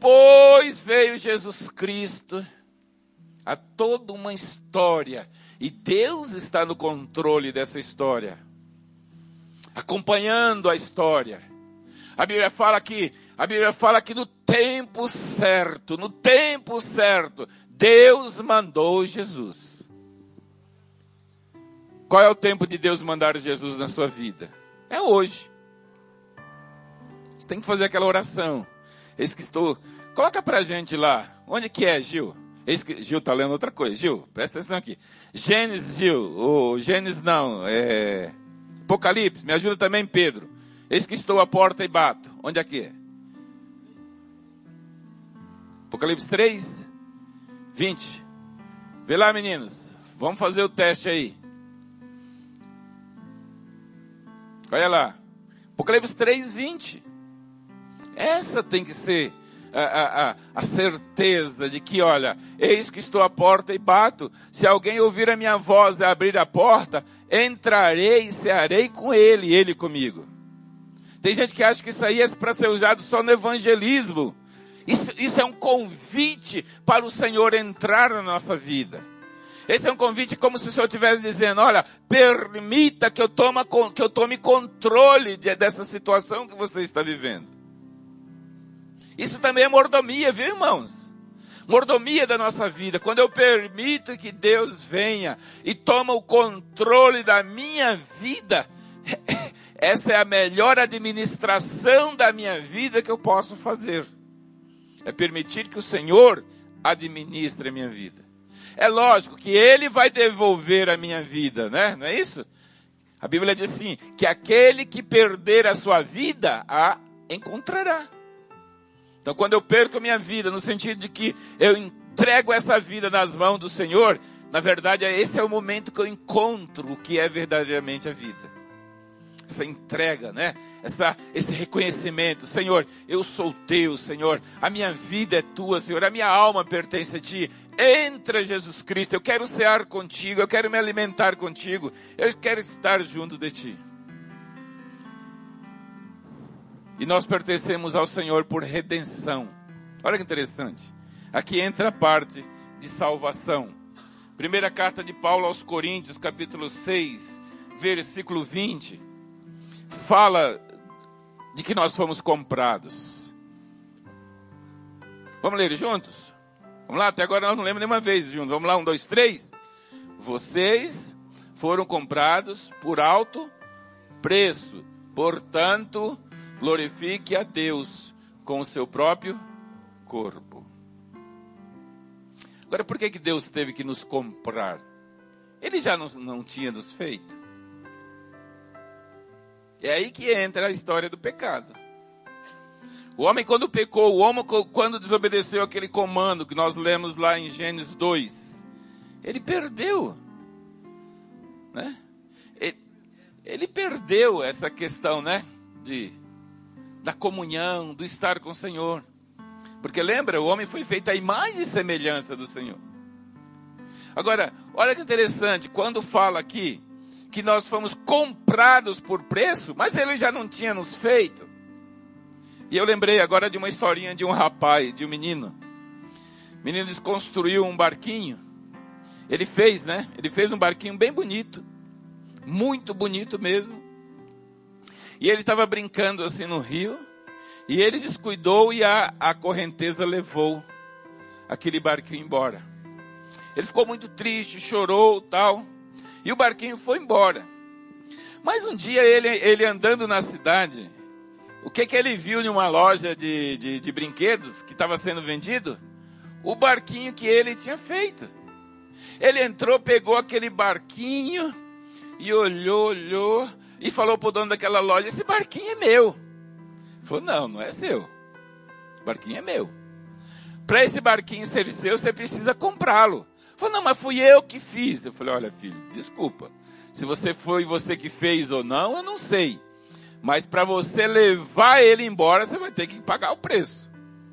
depois veio Jesus Cristo. Há toda uma história. E Deus está no controle dessa história. Acompanhando a história. A Bíblia fala que, a Bíblia fala que no tempo certo, no tempo certo, Deus mandou Jesus. Qual é o tempo de Deus mandar Jesus na sua vida? É hoje. Tem que fazer aquela oração. Eis que estou... Coloca pra gente lá. Onde que é, Gil? Eis que... Gil tá lendo outra coisa. Gil, presta atenção aqui. Gênesis, Gil. O Gênesis não. É... Apocalipse. Me ajuda também, Pedro. Eis que estou à porta e bato. Onde é que é? Apocalipse três, vinte. Vê lá, meninos. Vamos fazer o teste aí. Olha lá. Apocalipse três, vinte. Essa tem que ser a, a, a, a certeza de que, olha, eis que estou à porta e bato. Se alguém ouvir a minha voz e abrir a porta, entrarei e cearei com ele e ele comigo. Tem gente que acha que isso aí é para ser usado só no evangelismo. Isso, isso é um convite para o Senhor entrar na nossa vida. Esse é um convite como se o Senhor estivesse dizendo, olha, permita que eu, toma, que eu tome controle de, dessa situação que você está vivendo. Isso também é mordomia, viu, irmãos? Mordomia da nossa vida. Quando eu permito que Deus venha e toma o controle da minha vida, essa é a melhor administração da minha vida que eu posso fazer. É permitir que o Senhor administre a minha vida. É lógico que Ele vai devolver a minha vida, né? Não é isso? A Bíblia diz assim, que aquele que perder a sua vida, a encontrará. Então, quando eu perco a minha vida, no sentido de que eu entrego essa vida nas mãos do Senhor, na verdade, esse é o momento que eu encontro o que é verdadeiramente a vida. Essa entrega, né? Essa, esse reconhecimento. Senhor, eu sou teu, Senhor. A minha vida é tua, Senhor. A minha alma pertence a ti. Entra, Jesus Cristo. Eu quero cear contigo. Eu quero me alimentar contigo. Eu quero estar junto de ti. E nós pertencemos ao Senhor por redenção. Olha que interessante. Aqui entra a parte de salvação. Primeira carta de Paulo aos Coríntios, capítulo seis, versículo vinte. Fala de que nós fomos comprados. Vamos ler juntos? Vamos lá, até agora nós não lemos nenhuma vez juntos. Vamos lá, um, dois, três. Vocês foram comprados por alto preço. Portanto, glorifique a Deus com o seu próprio corpo. Agora, por que que Deus teve que nos comprar? Ele já não, não tinha nos feito. É aí que entra a história do pecado. O homem quando pecou, o homem quando desobedeceu aquele comando que nós lemos lá em Gênesis dois, ele perdeu, né? Ele, ele perdeu essa questão, né? De, da comunhão, do estar com o Senhor. Porque lembra, o homem foi feito à imagem e semelhança do Senhor. Agora, olha que interessante, quando fala aqui que nós fomos comprados por preço, mas ele já não tinha nos feito. E eu lembrei agora de uma historinha de um rapaz, de um menino. O menino desconstruiu um barquinho. Ele fez, né? Ele fez um barquinho bem bonito. Muito bonito mesmo. E ele estava brincando assim no rio. E ele descuidou e a, a correnteza levou aquele barquinho embora. Ele ficou muito triste, chorou tal. E o barquinho foi embora. Mas um dia ele, ele andando na cidade, o que que ele viu em uma loja de, de, de brinquedos que estava sendo vendido? O barquinho que ele tinha feito. Ele entrou, pegou aquele barquinho e olhou, olhou e falou para o dono daquela loja, esse barquinho é meu. Ele falou, não, não é seu. O barquinho é meu. Para esse barquinho ser seu, você precisa comprá-lo. Ele falou, não, mas fui eu que fiz. Eu falei, olha filho, desculpa. Se você foi você que fez ou não, eu não sei. Mas para você levar ele embora, você vai ter que pagar o preço.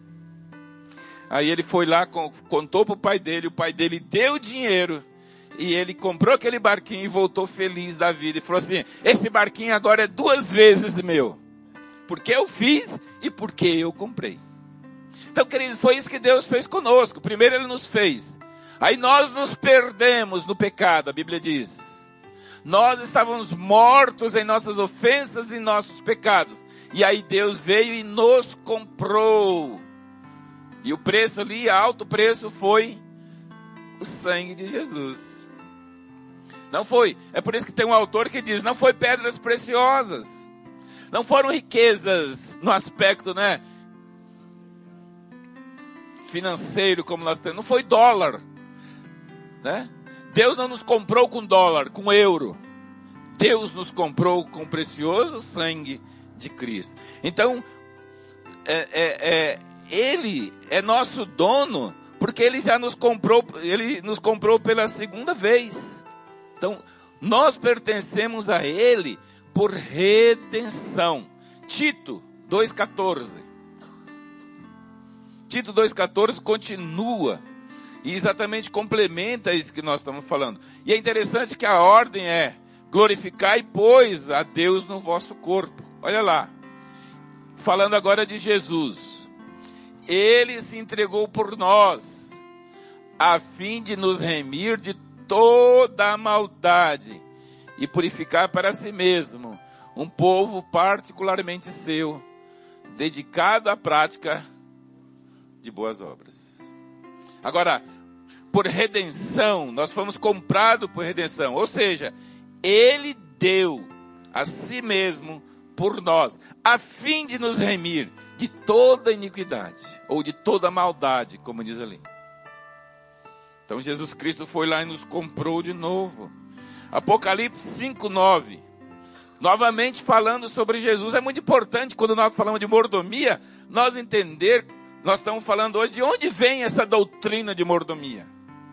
Aí ele foi lá, contou para o pai dele, o pai dele deu dinheiro. E ele comprou aquele barquinho e voltou feliz da vida. E falou assim, esse barquinho agora é duas vezes meu. Porque eu fiz e porque eu comprei. Então, queridos, foi isso que Deus fez conosco. Primeiro ele nos fez. Aí nós nos perdemos no pecado, a Bíblia diz. Nós estávamos mortos em nossas ofensas e nossos pecados. E aí Deus veio e nos comprou. E o preço ali, alto preço, foi o sangue de Jesus. Não foi. É por isso que tem um autor que diz, não foi pedras preciosas. Não foram riquezas no aspecto, né, financeiro como nós temos. Não foi dólar, né? Deus não nos comprou com dólar, com euro. Deus nos comprou com o precioso sangue de Cristo. Então, é, é, é, Ele é nosso dono, porque Ele já nos comprou, Ele nos comprou pela segunda vez. Então, nós pertencemos a Ele por redenção. Tito dois, quatorze. Tito dois, quatorze continua e exatamente complementa isso que nós estamos falando. E é interessante que a ordem é, glorificai, pois, a Deus no vosso corpo. Olha lá, falando agora de Jesus. Ele se entregou por nós, a fim de nos remir de toda a maldade e purificar para si mesmo um povo particularmente seu, dedicado à prática de boas obras. Agora, por redenção, nós fomos comprados por redenção, ou seja, Ele deu a si mesmo por nós, a fim de nos remir de toda iniquidade, ou de toda maldade, como diz ali. Então Jesus Cristo foi lá e nos comprou de novo. Apocalipse cinco, nove. Novamente falando sobre Jesus. É muito importante quando nós falamos de mordomia, nós entender, nós estamos falando hoje de onde vem essa doutrina de mordomia.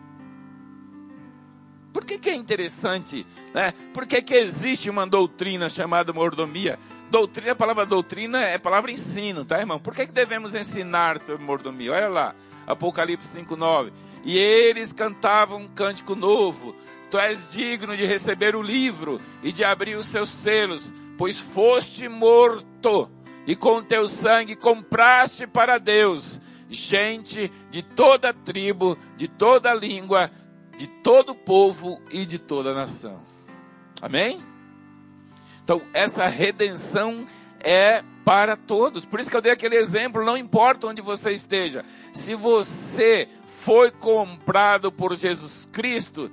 Por que que é interessante, né? Por que que existe uma doutrina chamada mordomia? Doutrina, a palavra doutrina é a palavra ensino, tá, irmão? Por que que devemos ensinar sobre mordomia? Olha lá, Apocalipse cinco, nove. E eles cantavam um cântico novo. Tu és digno de receber o livro e de abrir os seus selos, pois foste morto e com teu sangue compraste para Deus gente de toda tribo, de toda língua, de todo povo e de toda nação. Amém? Então, essa redenção é para todos. Por isso que eu dei aquele exemplo, não importa onde você esteja. Se você foi comprado por Jesus Cristo,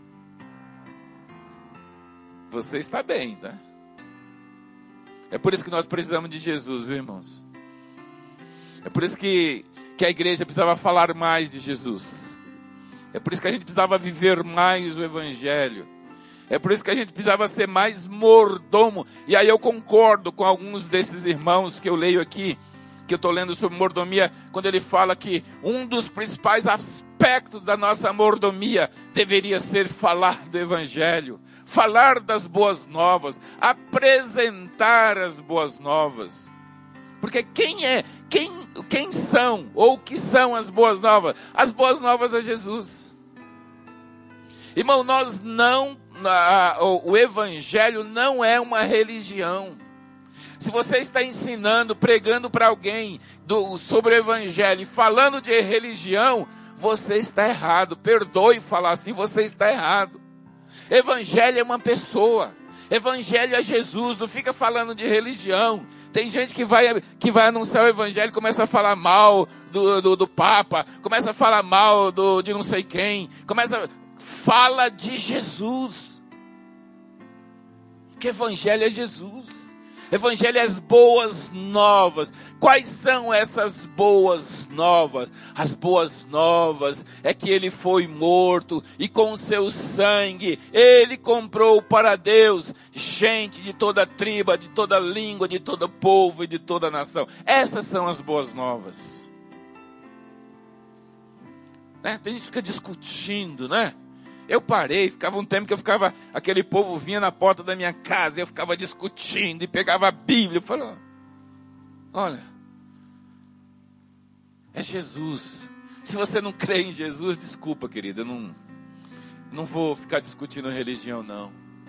você está bem, tá? É por isso que nós precisamos de Jesus, viu, irmãos? É por isso que, que a igreja precisava falar mais de Jesus. É por isso que a gente precisava viver mais o Evangelho. É por isso que a gente precisava ser mais mordomo. E aí eu concordo com alguns desses irmãos que eu leio aqui, que eu estou lendo sobre mordomia, quando ele fala que um dos principais aspectos da nossa mordomia deveria ser falar do Evangelho, falar das boas novas, apresentar as boas novas. Porque quem é, quem, quem são, ou o que são as boas novas? As boas novas é Jesus. Irmão, nós não, a, o, o Evangelho não é uma religião. Se você está ensinando, pregando para alguém do, sobre o Evangelho e falando de religião, você está errado. Perdoe falar assim, você está errado. Evangelho é uma pessoa. Evangelho é Jesus, não fica falando de religião. Tem gente que vai, que vai anunciar o Evangelho e começa a falar mal do, do, do Papa, começa a falar mal do, de não sei quem, começa, fala de Jesus. Que Evangelho é Jesus. Evangelho é as boas novas. Quais são essas boas novas? As boas novas é que ele foi morto e com seu sangue ele comprou para Deus gente de toda tribo, de toda língua, de todo povo e de toda nação. Essas são as boas novas. Né? Tem gente que fica discutindo, né? Eu parei, ficava um tempo que eu ficava, aquele povo vinha na porta da minha casa, eu ficava discutindo e pegava a Bíblia, eu falava, olha, é Jesus. Se você não crê em Jesus, desculpa, querida, eu não, não vou ficar discutindo religião, não.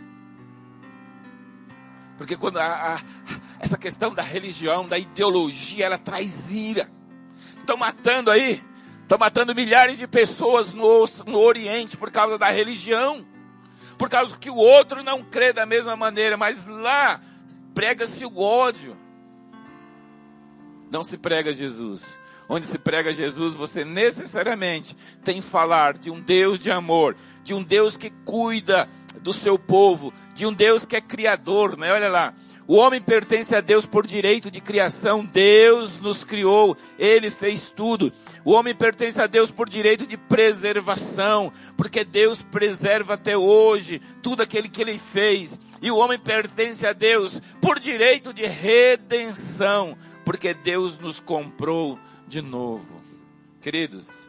Porque quando a, a, essa questão da religião, da ideologia, ela traz ira. Estão matando aí, estão matando milhares de pessoas no, no Oriente por causa da religião. Por causa que o outro não crê da mesma maneira, mas lá prega-se o ódio. Não se prega Jesus. Onde se prega Jesus, você necessariamente tem que falar de um Deus de amor, de um Deus que cuida do seu povo, de um Deus que é criador, né? Olha lá, o homem pertence a Deus por direito de criação, Deus nos criou, Ele fez tudo. O homem pertence a Deus por direito de preservação, porque Deus preserva até hoje tudo aquilo que Ele fez. E o homem pertence a Deus por direito de redenção, porque Deus nos comprou de novo. Queridos,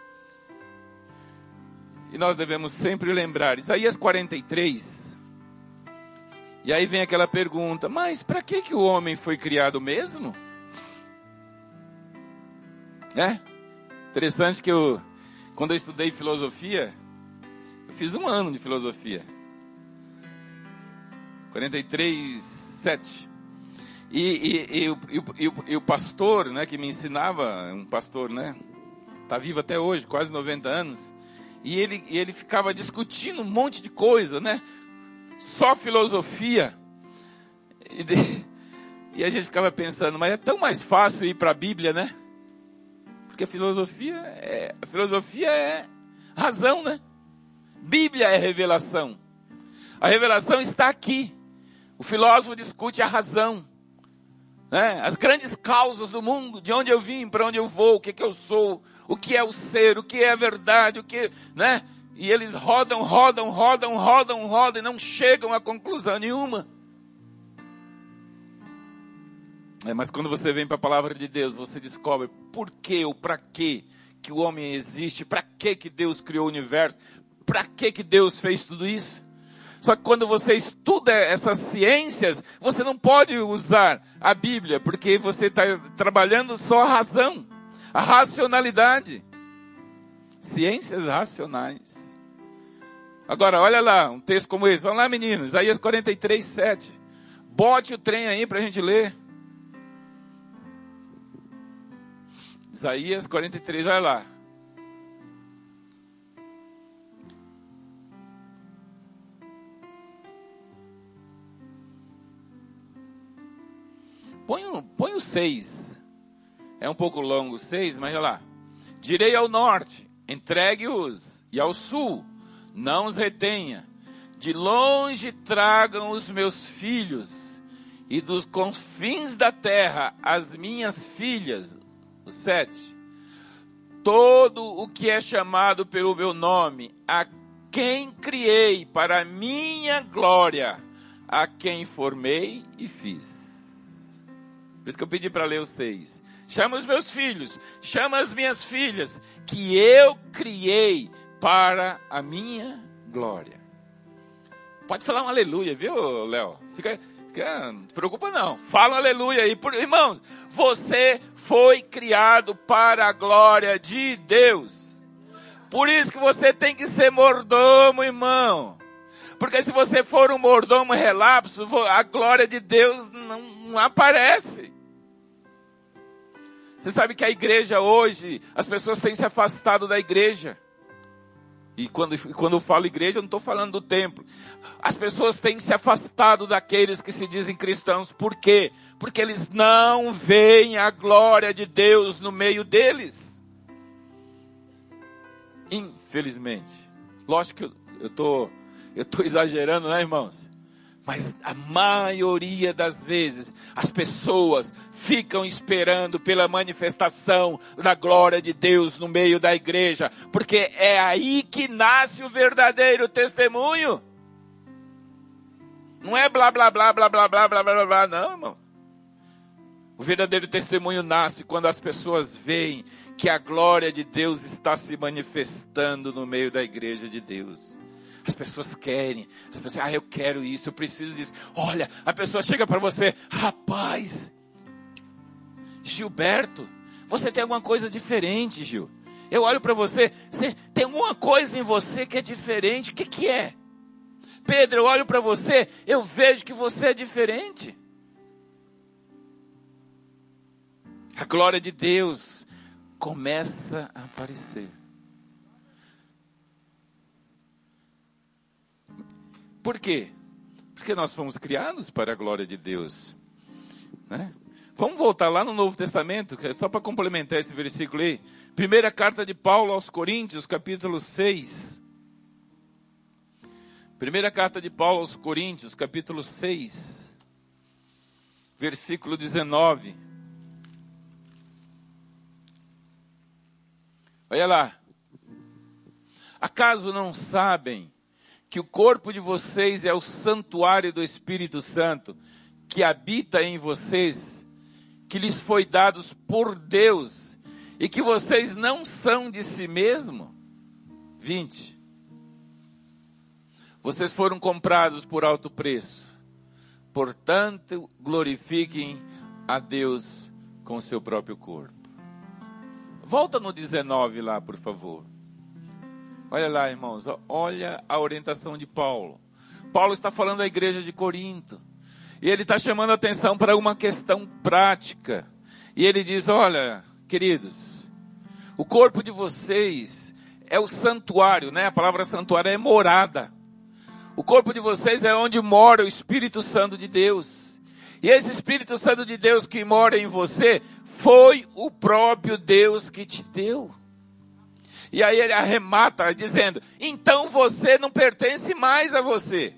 e nós devemos sempre lembrar, Isaías quarenta e três, e aí vem aquela pergunta, mas para que que o homem foi criado mesmo? É interessante que eu, quando eu estudei filosofia, eu fiz um ano de filosofia, quarenta e três, sete. E, e, e, e, e, e o pastor, né, que me ensinava, um pastor, né, está vivo até hoje, quase noventa anos, e ele, e ele ficava discutindo um monte de coisa, né, só filosofia, e, de, e a gente ficava pensando, mas é tão mais fácil ir para a Bíblia, né, porque a filosofia é, a filosofia é razão, né, Bíblia é revelação, a revelação está aqui, o filósofo discute a razão, né? As grandes causas do mundo, de onde eu vim, para onde eu vou, o que, que eu sou, o que é o ser, o que é a verdade, o que, né? E eles rodam, rodam, rodam, rodam, rodam e não chegam a conclusão nenhuma. É, mas quando você vem para a palavra de Deus, você descobre por que ou para que que o homem existe, para que que Deus criou o universo, para que que Deus fez tudo isso. Só que quando você estuda essas ciências, você não pode usar a Bíblia, porque você está trabalhando só a razão, a racionalidade. Ciências racionais. Agora, olha lá, um texto como esse. Vamos lá, meninos, Isaías quarenta e três, sete. Bote o trem aí para a gente ler. Isaías quarenta e três, olha lá. seis. É um pouco longo o seis, mas olha lá. Direi ao norte, entregue-os, e ao sul, não os retenha. De longe tragam os meus filhos, e dos confins da terra as minhas filhas. O sete. Todo o que é chamado pelo meu nome, a quem criei para a minha glória, a quem formei e fiz. Por isso que eu pedi para ler o seis. Chama os meus filhos, chama as minhas filhas, que eu criei para a minha glória. Pode falar um aleluia, viu, Léo? Fica, fica, não se preocupa não. Fala um aleluia aí. Por, irmãos, você foi criado para a glória de Deus. Por isso que você tem que ser mordomo, irmão. Porque se você for um mordomo relapso, a glória de Deus não, não aparece. Você sabe que a igreja hoje, as pessoas têm se afastado da igreja. E quando, quando eu falo igreja, eu não estou falando do templo. As pessoas têm se afastado daqueles que se dizem cristãos. Por quê? Porque eles não veem a glória de Deus no meio deles. Infelizmente. Lógico que eu estou eu tô exagerando, né, irmãos? Mas a maioria das vezes, as pessoas ficam esperando pela manifestação da glória de Deus no meio da igreja. Porque é aí que nasce o verdadeiro testemunho. Não é blá, blá, blá, blá, blá, blá, blá, blá, blá, não, irmão. O verdadeiro testemunho nasce quando as pessoas veem que a glória de Deus está se manifestando no meio da igreja de Deus. As pessoas querem, as pessoas, ah, eu quero isso, eu preciso disso. Olha, a pessoa chega para você, rapaz, Gilberto, você tem alguma coisa diferente, Gil. Eu olho para você, você tem alguma coisa em você que é diferente, o que que é? Pedro, eu olho para você, eu vejo que você é diferente. A glória de Deus começa a aparecer. Por quê? Porque nós fomos criados para a glória de Deus, né? Vamos voltar lá no Novo Testamento, só para complementar esse versículo aí. Primeira carta de Paulo aos Coríntios, capítulo seis. Primeira carta de Paulo aos Coríntios, capítulo seis, versículo dezenove. Olha lá. Acaso não sabem que o corpo de vocês é o santuário do Espírito Santo, que habita em vocês, que lhes foi dados por Deus, e que vocês não são de si mesmo? vinte. Vocês foram comprados por alto preço. Portanto, glorifiquem a Deus com o seu próprio corpo. Volta no dezenove lá, por favor. Olha lá, irmãos, olha a orientação de Paulo. Paulo está falando à igreja de Corinto. E ele está chamando a atenção para uma questão prática. E ele diz, olha, queridos, o corpo de vocês é o santuário, né? A palavra santuário é morada. O corpo de vocês é onde mora o Espírito Santo de Deus. E esse Espírito Santo de Deus que mora em você, foi o próprio Deus que te deu. E aí ele arremata dizendo, então você não pertence mais a você.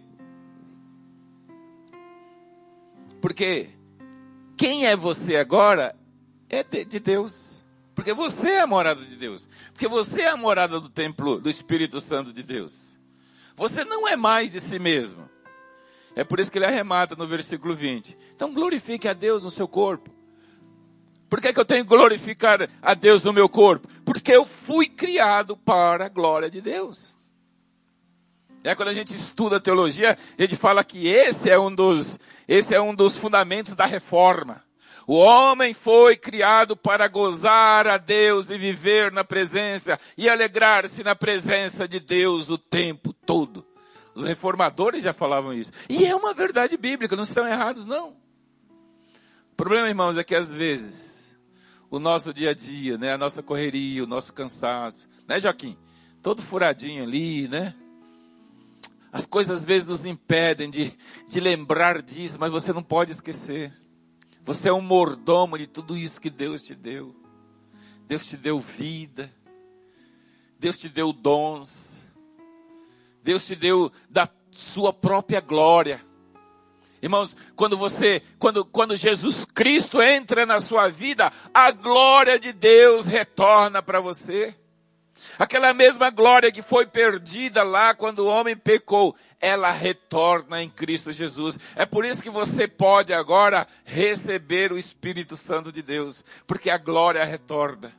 Porque quem é você agora é de, de Deus. Porque você é a morada de Deus. Porque você é a morada do templo do Espírito Santo de Deus. Você não é mais de si mesmo. É por isso que ele arremata no versículo vinte. Então glorifique a Deus no seu corpo. Por que que eu tenho que glorificar a Deus no meu corpo? Porque eu fui criado para a glória de Deus. É quando a gente estuda teologia, a gente fala que esse é um dos, esse é um dos fundamentos da reforma. O homem foi criado para gozar a Deus e viver na presença e alegrar-se na presença de Deus o tempo todo. Os reformadores já falavam isso. E é uma verdade bíblica, não estão errados não. O problema, irmãos, é que às vezes o nosso dia a dia, né, a nossa correria, o nosso cansaço, né, Joaquim? Todo furadinho ali, né? As coisas às vezes nos impedem de, de lembrar disso, mas você não pode esquecer. Você é um mordomo de tudo isso que Deus te deu. Deus te deu vida. Deus te deu dons. Deus te deu da sua própria glória. Irmãos, quando você, quando, quando Jesus Cristo entra na sua vida, a glória de Deus retorna para você. Aquela mesma glória que foi perdida lá quando o homem pecou, ela retorna em Cristo Jesus. É por isso que você pode agora receber o Espírito Santo de Deus, porque a glória retorna.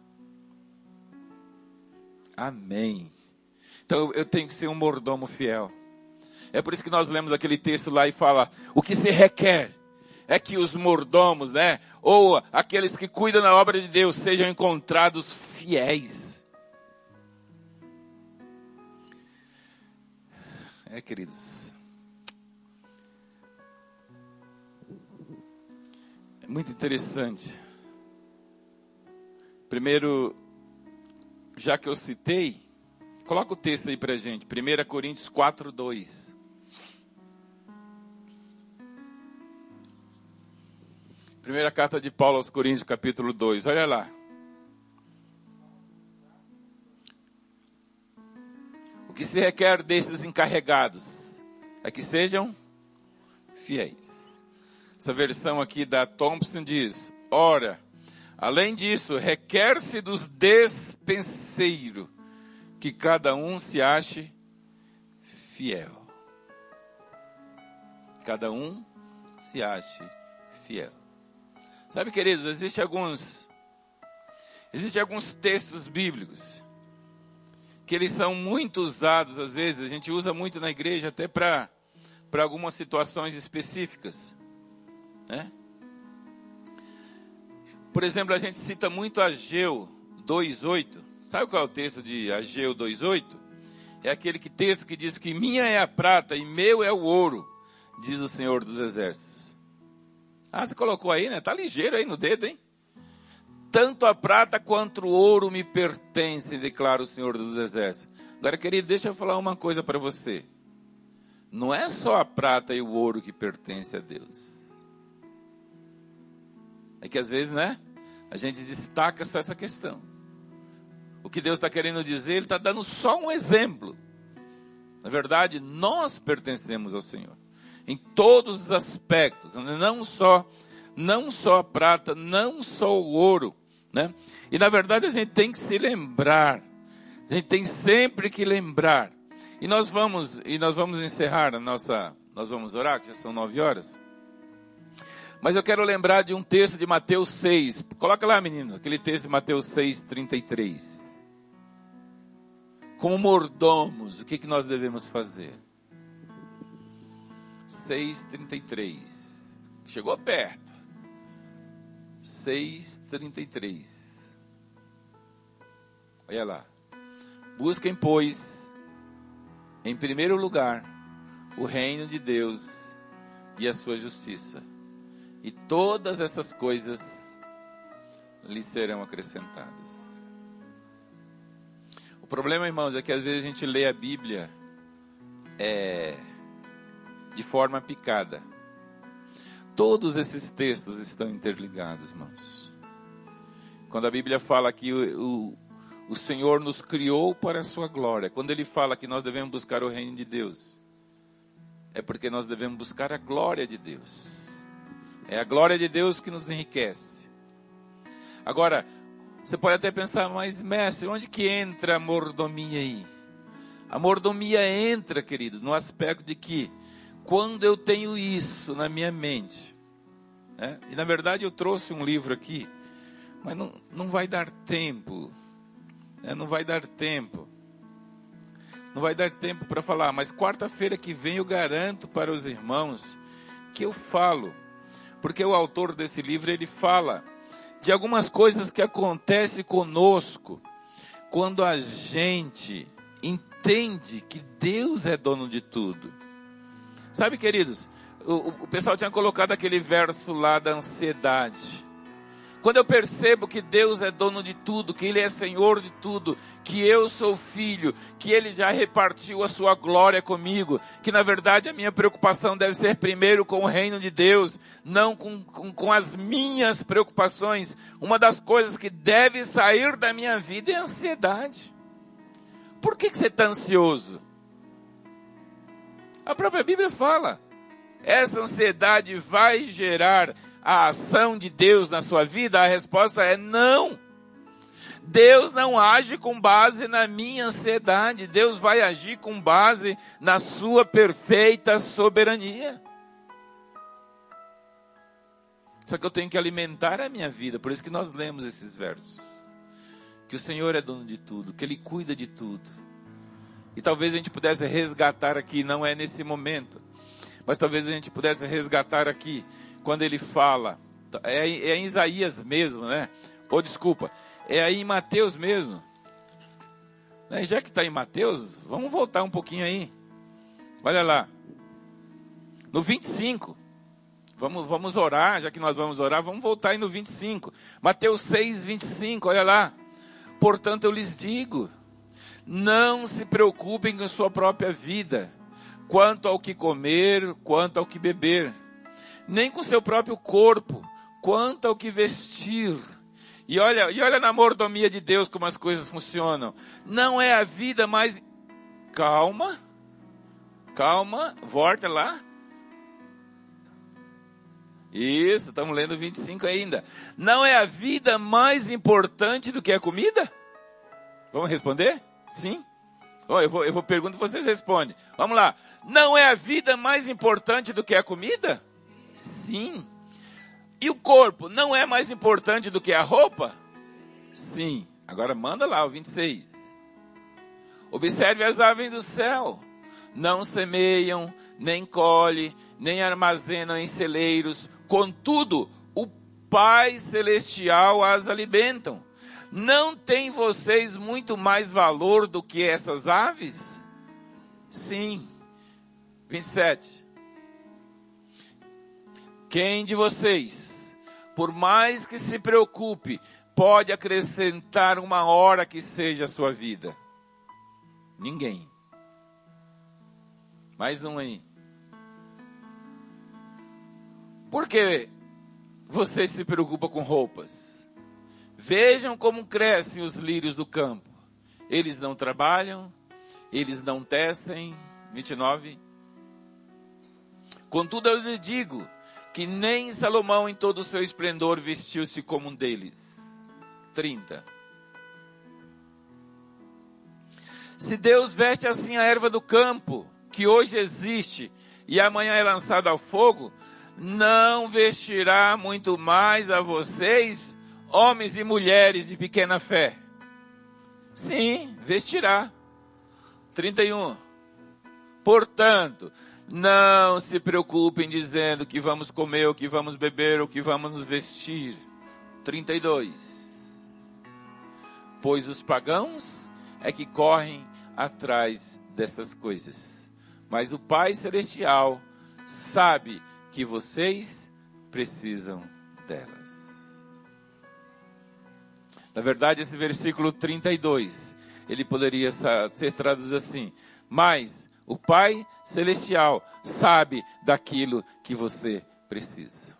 Amém. Então eu tenho que ser um mordomo fiel. É por isso que nós lemos aquele texto lá e fala, o que se requer é que os mordomos, né, ou aqueles que cuidam da obra de Deus, sejam encontrados fiéis. É, queridos. É muito interessante. Primeiro, já que eu citei, coloca o texto aí pra gente, primeira Coríntios quatro, dois. Primeira carta de Paulo aos Coríntios, capítulo dois, olha lá. O que se requer destes encarregados é que sejam fiéis. Essa versão aqui da Thompson diz, ora, além disso, requer-se dos despenseiros que cada um se ache fiel. Cada um se ache fiel. Sabe, queridos, existem alguns, existem alguns textos bíblicos que eles são muito usados, às vezes, a gente usa muito na igreja até para para algumas situações específicas, né? Por exemplo, a gente cita muito Ageu dois, oito. Sabe qual é o texto de Ageu dois, oito? É aquele que, texto que diz que minha é a prata e meu é o ouro, diz o Senhor dos Exércitos. Ah, você colocou aí, né? Tá ligeiro aí no dedo, hein? Tanto a prata quanto o ouro me pertencem, declara o Senhor dos Exércitos. Agora, querido, deixa eu falar uma coisa para você. Não é só a prata e o ouro que pertencem a Deus. É que às vezes, né? A gente destaca só essa questão. O que Deus está querendo dizer, Ele está dando só um exemplo. Na verdade, nós pertencemos ao Senhor. Em todos os aspectos, não só, não só a prata, não só o ouro, né? E na verdade a gente tem que se lembrar, a gente tem sempre que lembrar. E nós vamos, e nós vamos encerrar a nossa, nós vamos orar, que já são nove horas. Mas eu quero lembrar de um texto de Mateus seis, coloca lá, meninos, aquele texto de Mateus seis, trinta e três. Como mordomos, o que, que nós devemos fazer? seis, trinta e três. Chegou perto. seis, trinta e três. Olha lá. Busquem, pois, em primeiro lugar, o reino de Deus e a sua justiça. E todas essas coisas lhes serão acrescentadas. O problema, irmãos, é que às vezes a gente lê a Bíblia é... de forma picada. Todos esses textos estão interligados, irmãos. Quando a Bíblia fala que o, o, o Senhor nos criou para a sua glória, quando Ele fala que nós devemos buscar o reino de Deus, é porque nós devemos buscar a glória de Deus. É a glória de Deus que nos enriquece. Agora, você pode até pensar, mas mestre, onde que entra a mordomia aí? A mordomia entra, querido, no aspecto de que quando eu tenho isso na minha mente, né? E na verdade eu trouxe um livro aqui, mas não, não vai dar tempo, né? Não vai dar tempo, não vai dar tempo para falar, mas quarta-feira que vem eu garanto para os irmãos que eu falo, porque o autor desse livro, ele fala de algumas coisas que acontecem conosco, quando a gente entende que Deus é dono de tudo. Sabe, queridos, o, o pessoal tinha colocado aquele verso lá da ansiedade. Quando eu percebo que Deus é dono de tudo, que Ele é Senhor de tudo, que eu sou filho, que Ele já repartiu a sua glória comigo, que na verdade a minha preocupação deve ser primeiro com o reino de Deus, não com, com, com as minhas preocupações. Uma das coisas que deve sair da minha vida é a ansiedade. Por que, que você está ansioso? A própria Bíblia fala, essa ansiedade vai gerar a ação de Deus na sua vida? A resposta é não. Deus não age com base na minha ansiedade. Deus vai agir com base na sua perfeita soberania. Só que eu tenho que alimentar a minha vida. Por isso que nós lemos esses versos. Que o Senhor é dono de tudo, que Ele cuida de tudo. E talvez a gente pudesse resgatar aqui, não é nesse momento, mas talvez a gente pudesse resgatar aqui, quando ele fala, é, é em Isaías mesmo, né? Ou desculpa, é aí em Mateus mesmo. Né? Já que está em Mateus, vamos voltar um pouquinho aí. Olha lá. No vinte e cinco. Vamos, vamos orar, já que nós vamos orar, vamos voltar aí no vinte e cinco. Mateus seis, vinte e cinco, olha lá. Portanto, eu lhes digo, não se preocupem com a sua própria vida, quanto ao que comer, quanto ao que beber. Nem com seu próprio corpo, quanto ao que vestir. E olha, e olha na mordomia de Deus como as coisas funcionam. Não é a vida mais... Calma, calma, volta lá. Isso, estamos lendo vinte e cinco ainda. Não é a vida mais importante do que a comida? Vamos responder? Sim. Oh, eu vou, eu vou perguntar e vocês respondem. Vamos lá. Não é a vida mais importante do que a comida? Sim. E o corpo não é mais importante do que a roupa? Sim. Agora manda lá o vinte e seis. Observe as aves do céu. Não semeiam, nem colhem, nem armazenam em celeiros. Contudo, o Pai Celestial as alimentam. Não tem vocês muito mais valor do que essas aves? Sim. vinte e sete. Quem de vocês, por mais que se preocupe, pode acrescentar uma hora que seja a sua vida? Ninguém. Mais um aí. Por que você se preocupa com roupas? Vejam como crescem os lírios do campo. Eles não trabalham, eles não tecem. vinte e nove. Contudo, eu lhes digo que nem Salomão em todo o seu esplendor vestiu-se como um deles. trinta. Se Deus veste assim a erva do campo, que hoje existe e amanhã é lançada ao fogo, não vestirá muito mais a vocês, homens e mulheres de pequena fé? Sim, vestirá. trinta e um. Portanto, não se preocupem dizendo que vamos comer, o que vamos beber, o que vamos nos vestir. trinta e dois. Pois os pagãos é que correm atrás dessas coisas. Mas o Pai Celestial sabe que vocês precisam delas. Na verdade, esse versículo trinta e dois, ele poderia ser traduzido assim: mas o Pai Celestial sabe daquilo que você precisa.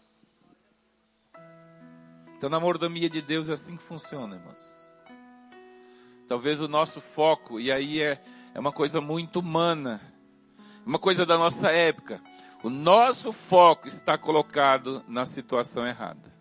Então, na mordomia de Deus é assim que funciona, irmãos. Talvez o nosso foco, e aí é, é uma coisa muito humana, uma coisa da nossa época. O nosso foco está colocado na situação errada.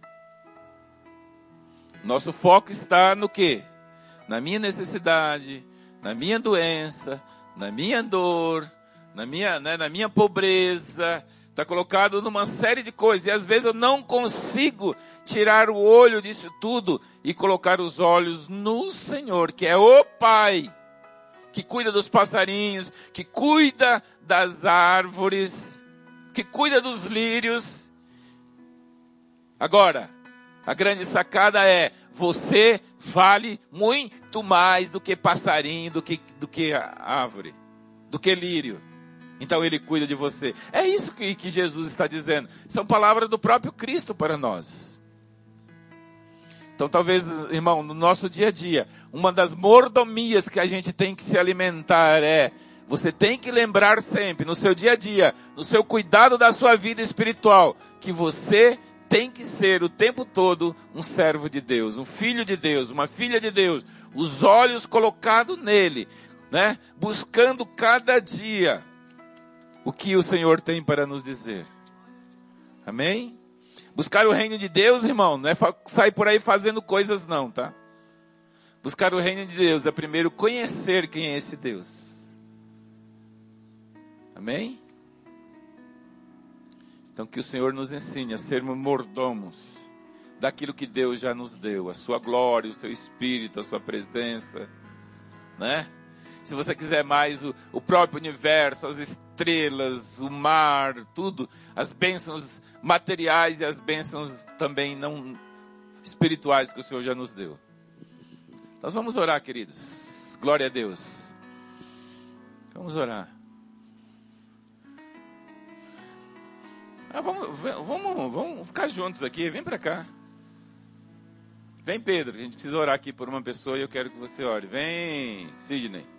Nosso foco está no quê? Na minha necessidade, na minha doença, na minha dor, na minha, né, na minha pobreza. Está colocado numa série de coisas. E às vezes eu não consigo tirar o olho disso tudo e colocar os olhos no Senhor, que é o Pai, que cuida dos passarinhos, que cuida das árvores, que cuida dos lírios. Agora, a grande sacada é: você vale muito mais do que passarinho, do que, do que árvore, do que lírio. Então Ele cuida de você. É isso que, que Jesus está dizendo. São palavras do próprio Cristo para nós. Então talvez, irmão, no nosso dia a dia, uma das mordomias que a gente tem que se alimentar é, você tem que lembrar sempre, no seu dia a dia, no seu cuidado da sua vida espiritual, que você tem que ser o tempo todo um servo de Deus, um filho de Deus, uma filha de Deus, os olhos colocados nele, né? Buscando cada dia o que o Senhor tem para nos dizer. Amém? Buscar o reino de Deus, irmão, não é sair por aí fazendo coisas não, tá? Buscar o reino de Deus é primeiro conhecer quem é esse Deus. Amém? Então que o Senhor nos ensine a sermos mordomos daquilo que Deus já nos deu, a sua glória, o seu Espírito, a sua presença, né? Se você quiser mais o, o próprio universo, as estrelas, o mar, tudo, as bênçãos materiais e as bênçãos também não espirituais que o Senhor já nos deu. Nós vamos orar, queridos. Glória a Deus. Vamos orar. Ah, vamos, vamos, vamos ficar juntos aqui. Vem para cá. Vem, Pedro. A gente precisa orar aqui por uma pessoa e eu quero que você ore. Vem, Sidney.